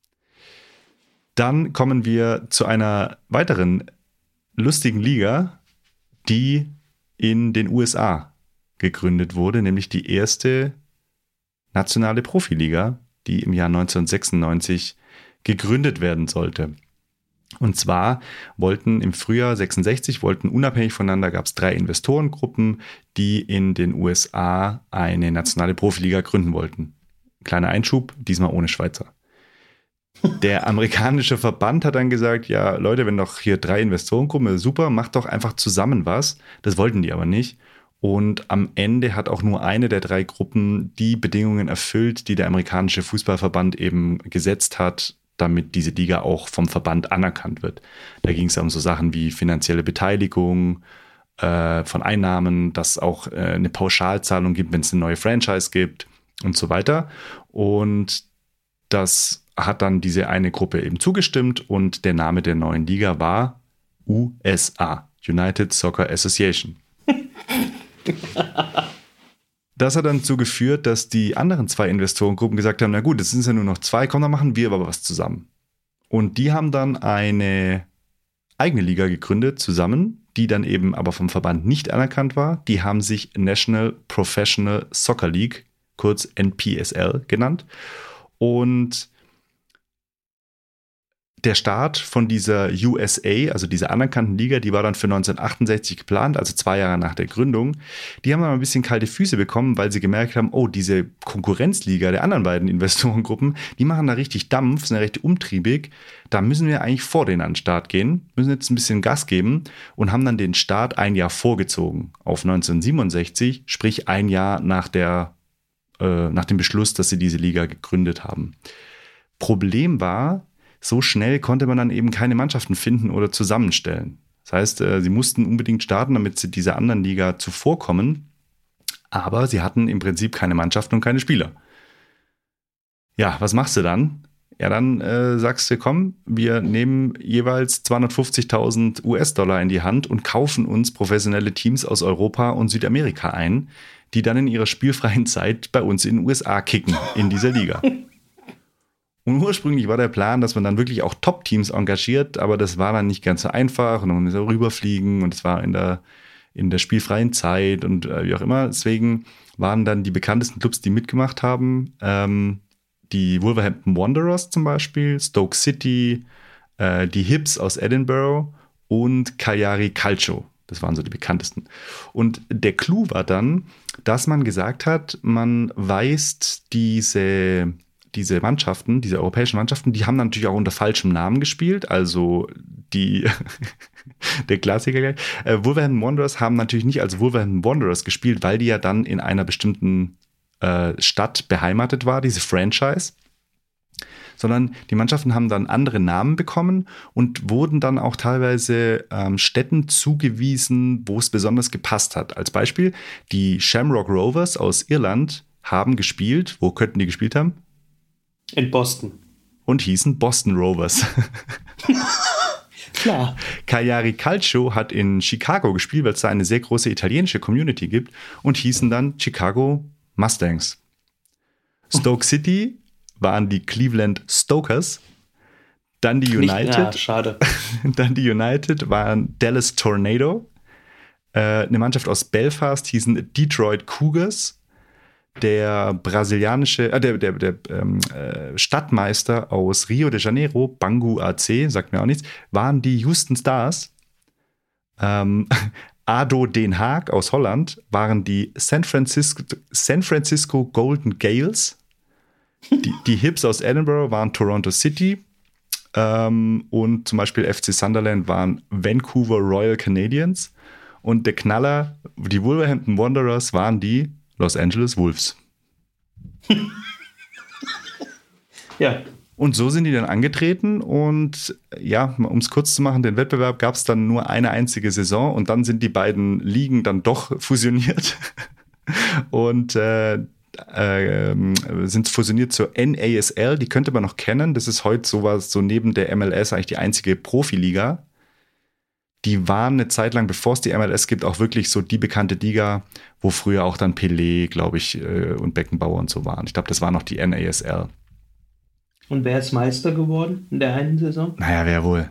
Dann kommen wir zu einer weiteren lustigen Liga, die in den USA gegründet wurde, nämlich die erste nationale Profiliga, die im Jahr 1996 gegründet werden sollte. Und zwar im Frühjahr 66 unabhängig voneinander, gab es 3 Investorengruppen, die in den USA eine nationale Profiliga gründen wollten. Kleiner Einschub, diesmal ohne Schweizer. Der amerikanische Verband hat dann gesagt, ja Leute, wenn doch hier 3 Investorengruppen, super, macht doch einfach zusammen was. Das wollten die aber nicht. Und am Ende hat auch nur eine der 3 Gruppen die Bedingungen erfüllt, die der amerikanische Fußballverband eben gesetzt hat, damit diese Liga auch vom Verband anerkannt wird. Da ging es um so Sachen wie finanzielle Beteiligung von Einnahmen, dass auch eine Pauschalzahlung gibt, wenn es eine neue Franchise gibt und so weiter. Und das hat dann diese eine Gruppe eben zugestimmt und der Name der neuen Liga war USA, United Soccer Association. Das hat dann dazu geführt, dass die anderen 2 Investorengruppen gesagt haben, na gut, es sind ja nur noch 2, komm, dann machen wir aber was zusammen. Und die haben dann eine eigene Liga gegründet zusammen, die dann eben aber vom Verband nicht anerkannt war. Die haben sich National Professional Soccer League, kurz NPSL genannt. Und der Start von dieser USA, also dieser anerkannten Liga, die war dann für 1968 geplant, also 2 Jahre nach der Gründung. Die haben dann ein bisschen kalte Füße bekommen, weil sie gemerkt haben, oh, diese Konkurrenzliga der anderen beiden Investorengruppen, die machen da richtig Dampf, sind ja recht umtriebig. Da müssen wir eigentlich vor denen an den Start gehen, müssen jetzt ein bisschen Gas geben und haben dann den Start 1 Jahr vorgezogen auf 1967, sprich 1 Jahr nach dem Beschluss, dass sie diese Liga gegründet haben. Problem war, so schnell konnte man dann eben keine Mannschaften finden oder zusammenstellen. Das heißt, sie mussten unbedingt starten, damit sie dieser anderen Liga zuvorkommen. Aber sie hatten im Prinzip keine Mannschaften und keine Spieler. Ja, was machst du dann? Ja, dann sagst du, komm, wir nehmen jeweils 250.000 US-Dollar in die Hand und kaufen uns professionelle Teams aus Europa und Südamerika ein, die dann in ihrer spielfreien Zeit bei uns in den USA kicken, in dieser Liga. Und ursprünglich war der Plan, dass man dann wirklich auch Top-Teams engagiert, aber das war dann nicht ganz so einfach und man musste rüberfliegen und es war in der spielfreien Zeit und wie auch immer. Deswegen waren dann die bekanntesten Clubs, die mitgemacht haben, die Wolverhampton Wanderers zum Beispiel, Stoke City, die Hibs aus Edinburgh und Cagliari Calcio. Das waren so die bekanntesten. Und der Clou war dann, dass man gesagt hat, man weist diese Mannschaften, diese europäischen Mannschaften, die haben natürlich auch unter falschem Namen gespielt. Also der Klassiker. Wolverhampton Wanderers haben natürlich nicht als Wolverhampton Wanderers gespielt, weil die ja dann in einer bestimmten Stadt beheimatet war, diese Franchise. Sondern die Mannschaften haben dann andere Namen bekommen und wurden dann auch teilweise Städten zugewiesen, wo es besonders gepasst hat. Als Beispiel, die Shamrock Rovers aus Irland haben gespielt. Wo könnten die gespielt haben? In Boston. Und hießen Boston Rovers. Klar. Cagliari Calcio hat in Chicago gespielt, weil es da eine sehr große italienische Community gibt und hießen dann Chicago Mustangs. Stoke City waren die Cleveland Stokers. Dann die United. Schade. Dann die United waren Dallas Tornado. Eine Mannschaft aus Belfast hießen Detroit Cougars. der brasilianische, der Stadtmeister aus Rio de Janeiro, Bangu AC, sagt mir auch nichts, waren die Houston Stars. ADO Den Haag aus Holland waren die San Francisco Golden Gales. Die Hibs aus Edinburgh waren Toronto City. Und zum Beispiel FC Sunderland waren Vancouver Royal Canadiens. Und der Knaller, die Wolverhampton Wanderers, waren die Los Angeles Wolves. Ja. Und so sind die dann angetreten und ja, um es kurz zu machen, den Wettbewerb gab es dann nur eine einzige Saison und dann sind die beiden Ligen dann doch fusioniert und sind fusioniert zur NASL, die könnte man noch kennen, das ist heute sowas, so neben der MLS eigentlich die einzige Profiliga. Die waren eine Zeit lang, bevor es die MLS gibt, auch wirklich so die bekannte Liga, wo früher auch dann Pelé, glaube ich, und Beckenbauer und so waren. Ich glaube, das war noch die NASL. Und wer ist Meister geworden in der einen Saison? Naja, wer wohl?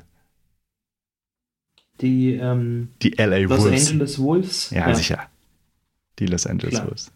Die LA Los Wolves. Angeles Wolves. Ja, sicher. Die Los Angeles Klar. Wolves.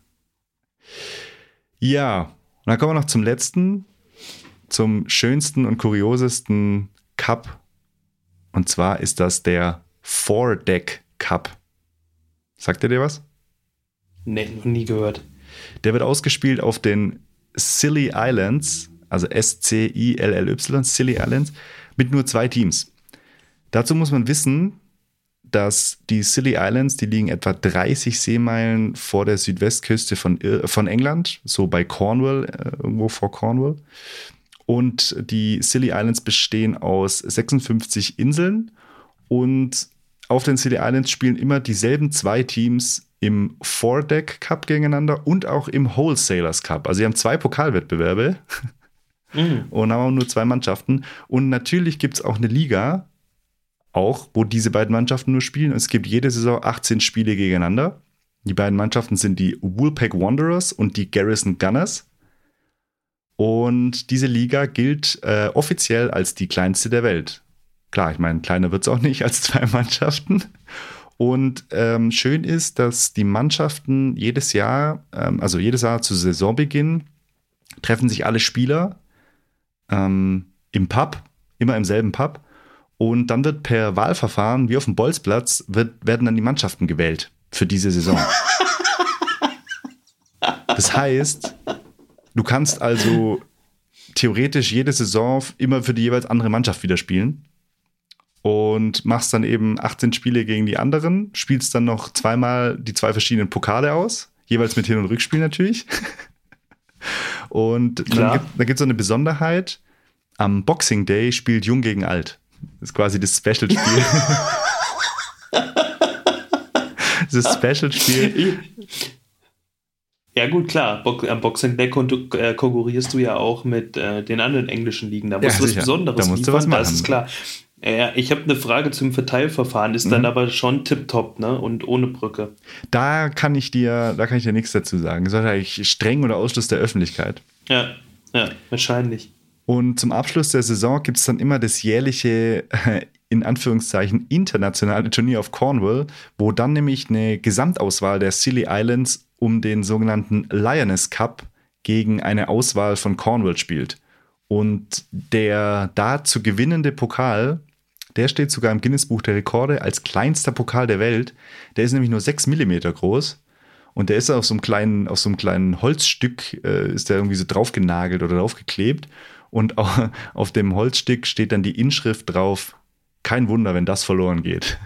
Ja, und dann kommen wir noch zum letzten, zum schönsten und kuriosesten Cup. Und zwar ist das der Four-Deck Cup. Sagt ihr dir was? Nee, noch nie gehört. Der wird ausgespielt auf den Scilly Islands, also SCILLY, Scilly Islands, mit nur 2 Teams. Dazu muss man wissen, dass die Scilly Islands, die liegen etwa 30 Seemeilen vor der Südwestküste von England, so bei Cornwall, irgendwo vor Cornwall. Und die Scilly Islands bestehen aus 56 Inseln und auf den Scilly Islands spielen immer dieselben 2 Teams im Four-Deck Cup gegeneinander und auch im Wholesalers Cup. Also sie haben 2 Pokalwettbewerbe und haben auch nur 2 Mannschaften. Und natürlich gibt es auch eine Liga, auch wo diese beiden Mannschaften nur spielen. Und es gibt jede Saison 18 Spiele gegeneinander. Die beiden Mannschaften sind die Woolpack Wanderers und die Garrison Gunners. Und diese Liga gilt offiziell als die kleinste der Welt. Klar, ich meine, kleiner wird es auch nicht als 2 Mannschaften. Und schön ist, dass die Mannschaften jedes Jahr zu Saisonbeginn, treffen sich alle Spieler im Pub, immer im selben Pub. Und dann wird per Wahlverfahren, wie auf dem Bolzplatz, werden dann die Mannschaften gewählt für diese Saison. Das heißt, du kannst also theoretisch jede Saison immer für die jeweils andere Mannschaft wieder spielen und machst dann eben 18 Spiele gegen die anderen, spielst dann noch zweimal die 2 verschiedenen Pokale aus, jeweils mit Hin- und Rückspiel natürlich. Und dann gibt es so eine Besonderheit, am Boxing Day spielt Jung gegen Alt. Das ist quasi das Special-Spiel. Das Special-Spiel. Ja gut, klar. Am Boxing Day konkurrierst du ja auch mit den anderen englischen Ligen. Da musst du was Besonderes liefern, das ist klar. Ich habe eine Frage zum Verteilverfahren. Ist dann aber schon tipptopp, ne? Und ohne Brücke. Da kann ich dir nichts dazu sagen. Das ist eigentlich streng unter Ausschluss der Öffentlichkeit. Ja, wahrscheinlich. Und zum Abschluss der Saison gibt es dann immer das jährliche, in Anführungszeichen, internationale Turnier auf Cornwall, wo dann nämlich eine Gesamtauswahl der Scilly Islands um den sogenannten Lioness Cup gegen eine Auswahl von Cornwall spielt. Und der da zu gewinnende Pokal, der steht sogar im Guinness-Buch der Rekorde als kleinster Pokal der Welt. Der ist nämlich nur 6 Millimeter groß. Und der ist auf so einem kleinen Holzstück, ist der irgendwie so draufgenagelt oder draufgeklebt. Und auf dem Holzstück steht dann die Inschrift drauf: Kein Wunder, wenn das verloren geht.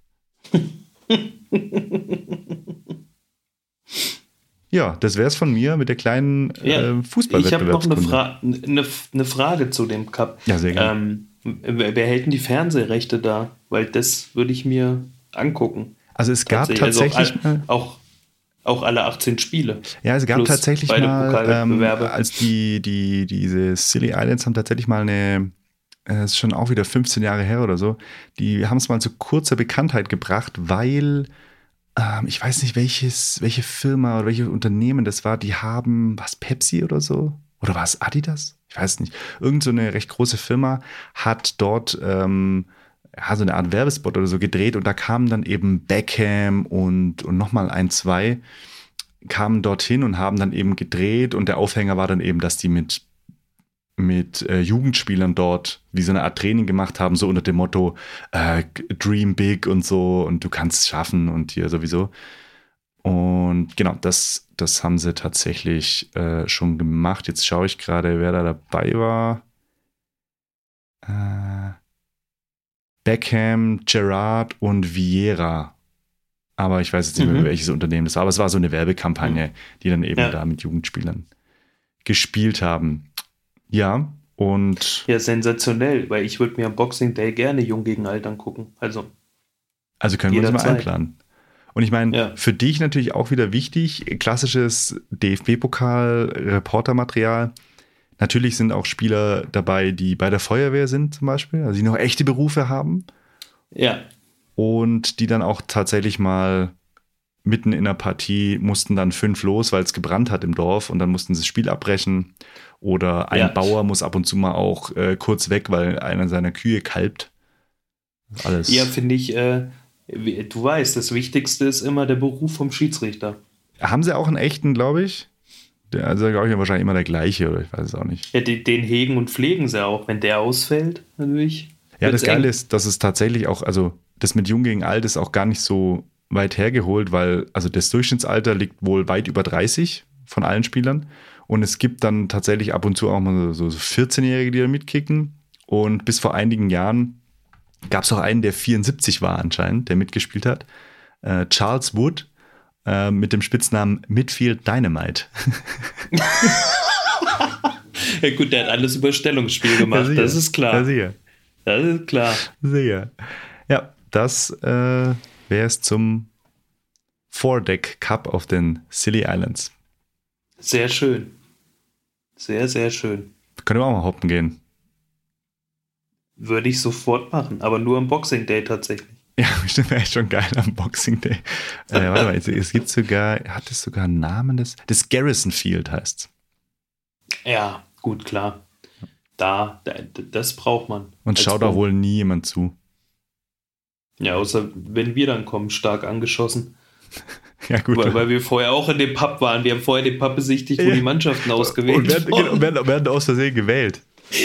Ja, das wäre es von mir mit der kleinen Fußballwettbewerbskunde. Ich habe noch eine Frage zu dem Cup. Ja, sehr gerne. Wer hält denn die Fernsehrechte da? Weil das würde ich mir angucken. Also es gab tatsächlich auch alle 18 Spiele. Ja, es gab tatsächlich mal, als diese Scilly Islands haben tatsächlich mal das ist schon auch wieder 15 Jahre her oder so, die haben es mal zu kurzer Bekanntheit gebracht, weil ich weiß nicht, welche Firma oder welches Unternehmen das war, die haben, was, Pepsi oder so? Oder war es Adidas? Ich weiß nicht. Irgend so eine recht große Firma hat dort so eine Art Werbespot oder so gedreht und da kamen dann eben Beckham und nochmal 1, 2 kamen dorthin und haben dann eben gedreht und der Aufhänger war dann eben, dass die mit Jugendspielern dort wie so eine Art Training gemacht haben, so unter dem Motto Dream Big und so und du kannst es schaffen und hier sowieso. Und genau, das haben sie tatsächlich schon gemacht. Jetzt schaue ich gerade, wer da dabei war. Beckham, Gerrard und Vieira. Aber ich weiß jetzt nicht mehr, welches Unternehmen das war. Aber es war so eine Werbekampagne, die dann eben da mit Jugendspielern gespielt haben. Ja, und... Ja, sensationell, weil ich würde mir am Boxing Day gerne Jung gegen Alt angucken. Also können wir uns mal jederzeit einplanen. Und ich meine, für dich natürlich auch wieder wichtig, klassisches DFB-Pokal-Reportermaterial. Natürlich sind auch Spieler dabei, die bei der Feuerwehr sind zum Beispiel, also die noch echte Berufe haben. Ja. Und die dann auch tatsächlich mal mitten in der Partie mussten dann 5 los, weil es gebrannt hat im Dorf und dann mussten sie das Spiel abbrechen. Oder ein Bauer muss ab und zu mal auch kurz weg, weil einer seiner Kühe kalbt. Alles. Ja, finde ich, du weißt, das Wichtigste ist immer der Beruf vom Schiedsrichter. Haben sie auch einen echten, glaube ich? Also, glaube ich, wahrscheinlich immer der gleiche, oder ich weiß es auch nicht. Ja, den hegen und pflegen sie auch, wenn der ausfällt, natürlich. Ja, das Geile ist, dass es tatsächlich auch, also das mit Jung gegen Alt ist auch gar nicht so weit hergeholt, weil also das Durchschnittsalter liegt wohl weit über 30 von allen Spielern. Und es gibt dann tatsächlich ab und zu auch mal so 14-Jährige, die da mitkicken. Und bis vor einigen Jahren gab es auch einen, der 74 war anscheinend, der mitgespielt hat. Charles Wood mit dem Spitznamen Midfield Dynamite. Ja gut, der hat alles über Stellungsspiel gemacht, Ja, das ist klar. Ja, sicher. Das ist klar. Sicher. Ja, das wäre es zum Four-Deck Cup auf den Scilly Islands. Sehr schön. Sehr, sehr schön. Können wir auch mal hoppen gehen. Würde ich sofort machen, aber nur am Boxing Day tatsächlich. Ja, bestimmt wäre echt schon geil am Boxing Day. Warte mal, es gibt sogar, hat es sogar einen Namen? Das Garrison Field heißt. Ja, gut, klar. Das braucht man. Und schaut auch wohl nie jemand zu. Ja, außer wenn wir dann kommen, stark angeschossen. Ja, gut. Weil wir vorher auch in dem Pub waren. Wir haben vorher den Pub besichtigt, wo die Mannschaften ausgewählt wurden. Und werden aus Versehen gewählt.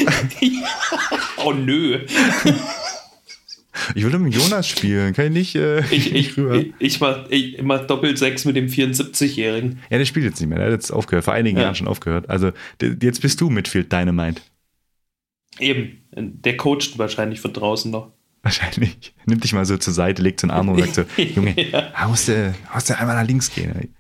Oh nö. Ich würde mit Jonas spielen. Kann ich nicht rüber? Ich mach doppelt 6 mit dem 74-Jährigen. Ja, der spielt jetzt nicht mehr. Der hat jetzt aufgehört. Vor einigen Jahren schon aufgehört. Also jetzt bist du Midfield Dynamite. Eben. Der coacht wahrscheinlich von draußen noch. Wahrscheinlich. Nimmt dich mal so zur Seite, legt so einen Arm und sagt so, Junge, musst du einmal nach links gehen.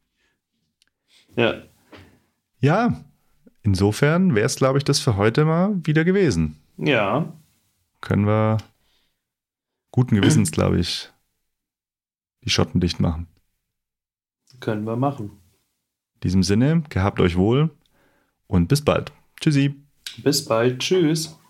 Ja. Ja, insofern wäre es, glaube ich, das für heute mal wieder gewesen. Ja. Können wir guten Gewissens, glaube ich, die Schotten dicht machen. Können wir machen. In diesem Sinne, gehabt euch wohl und bis bald. Tschüssi. Bis bald. Tschüss.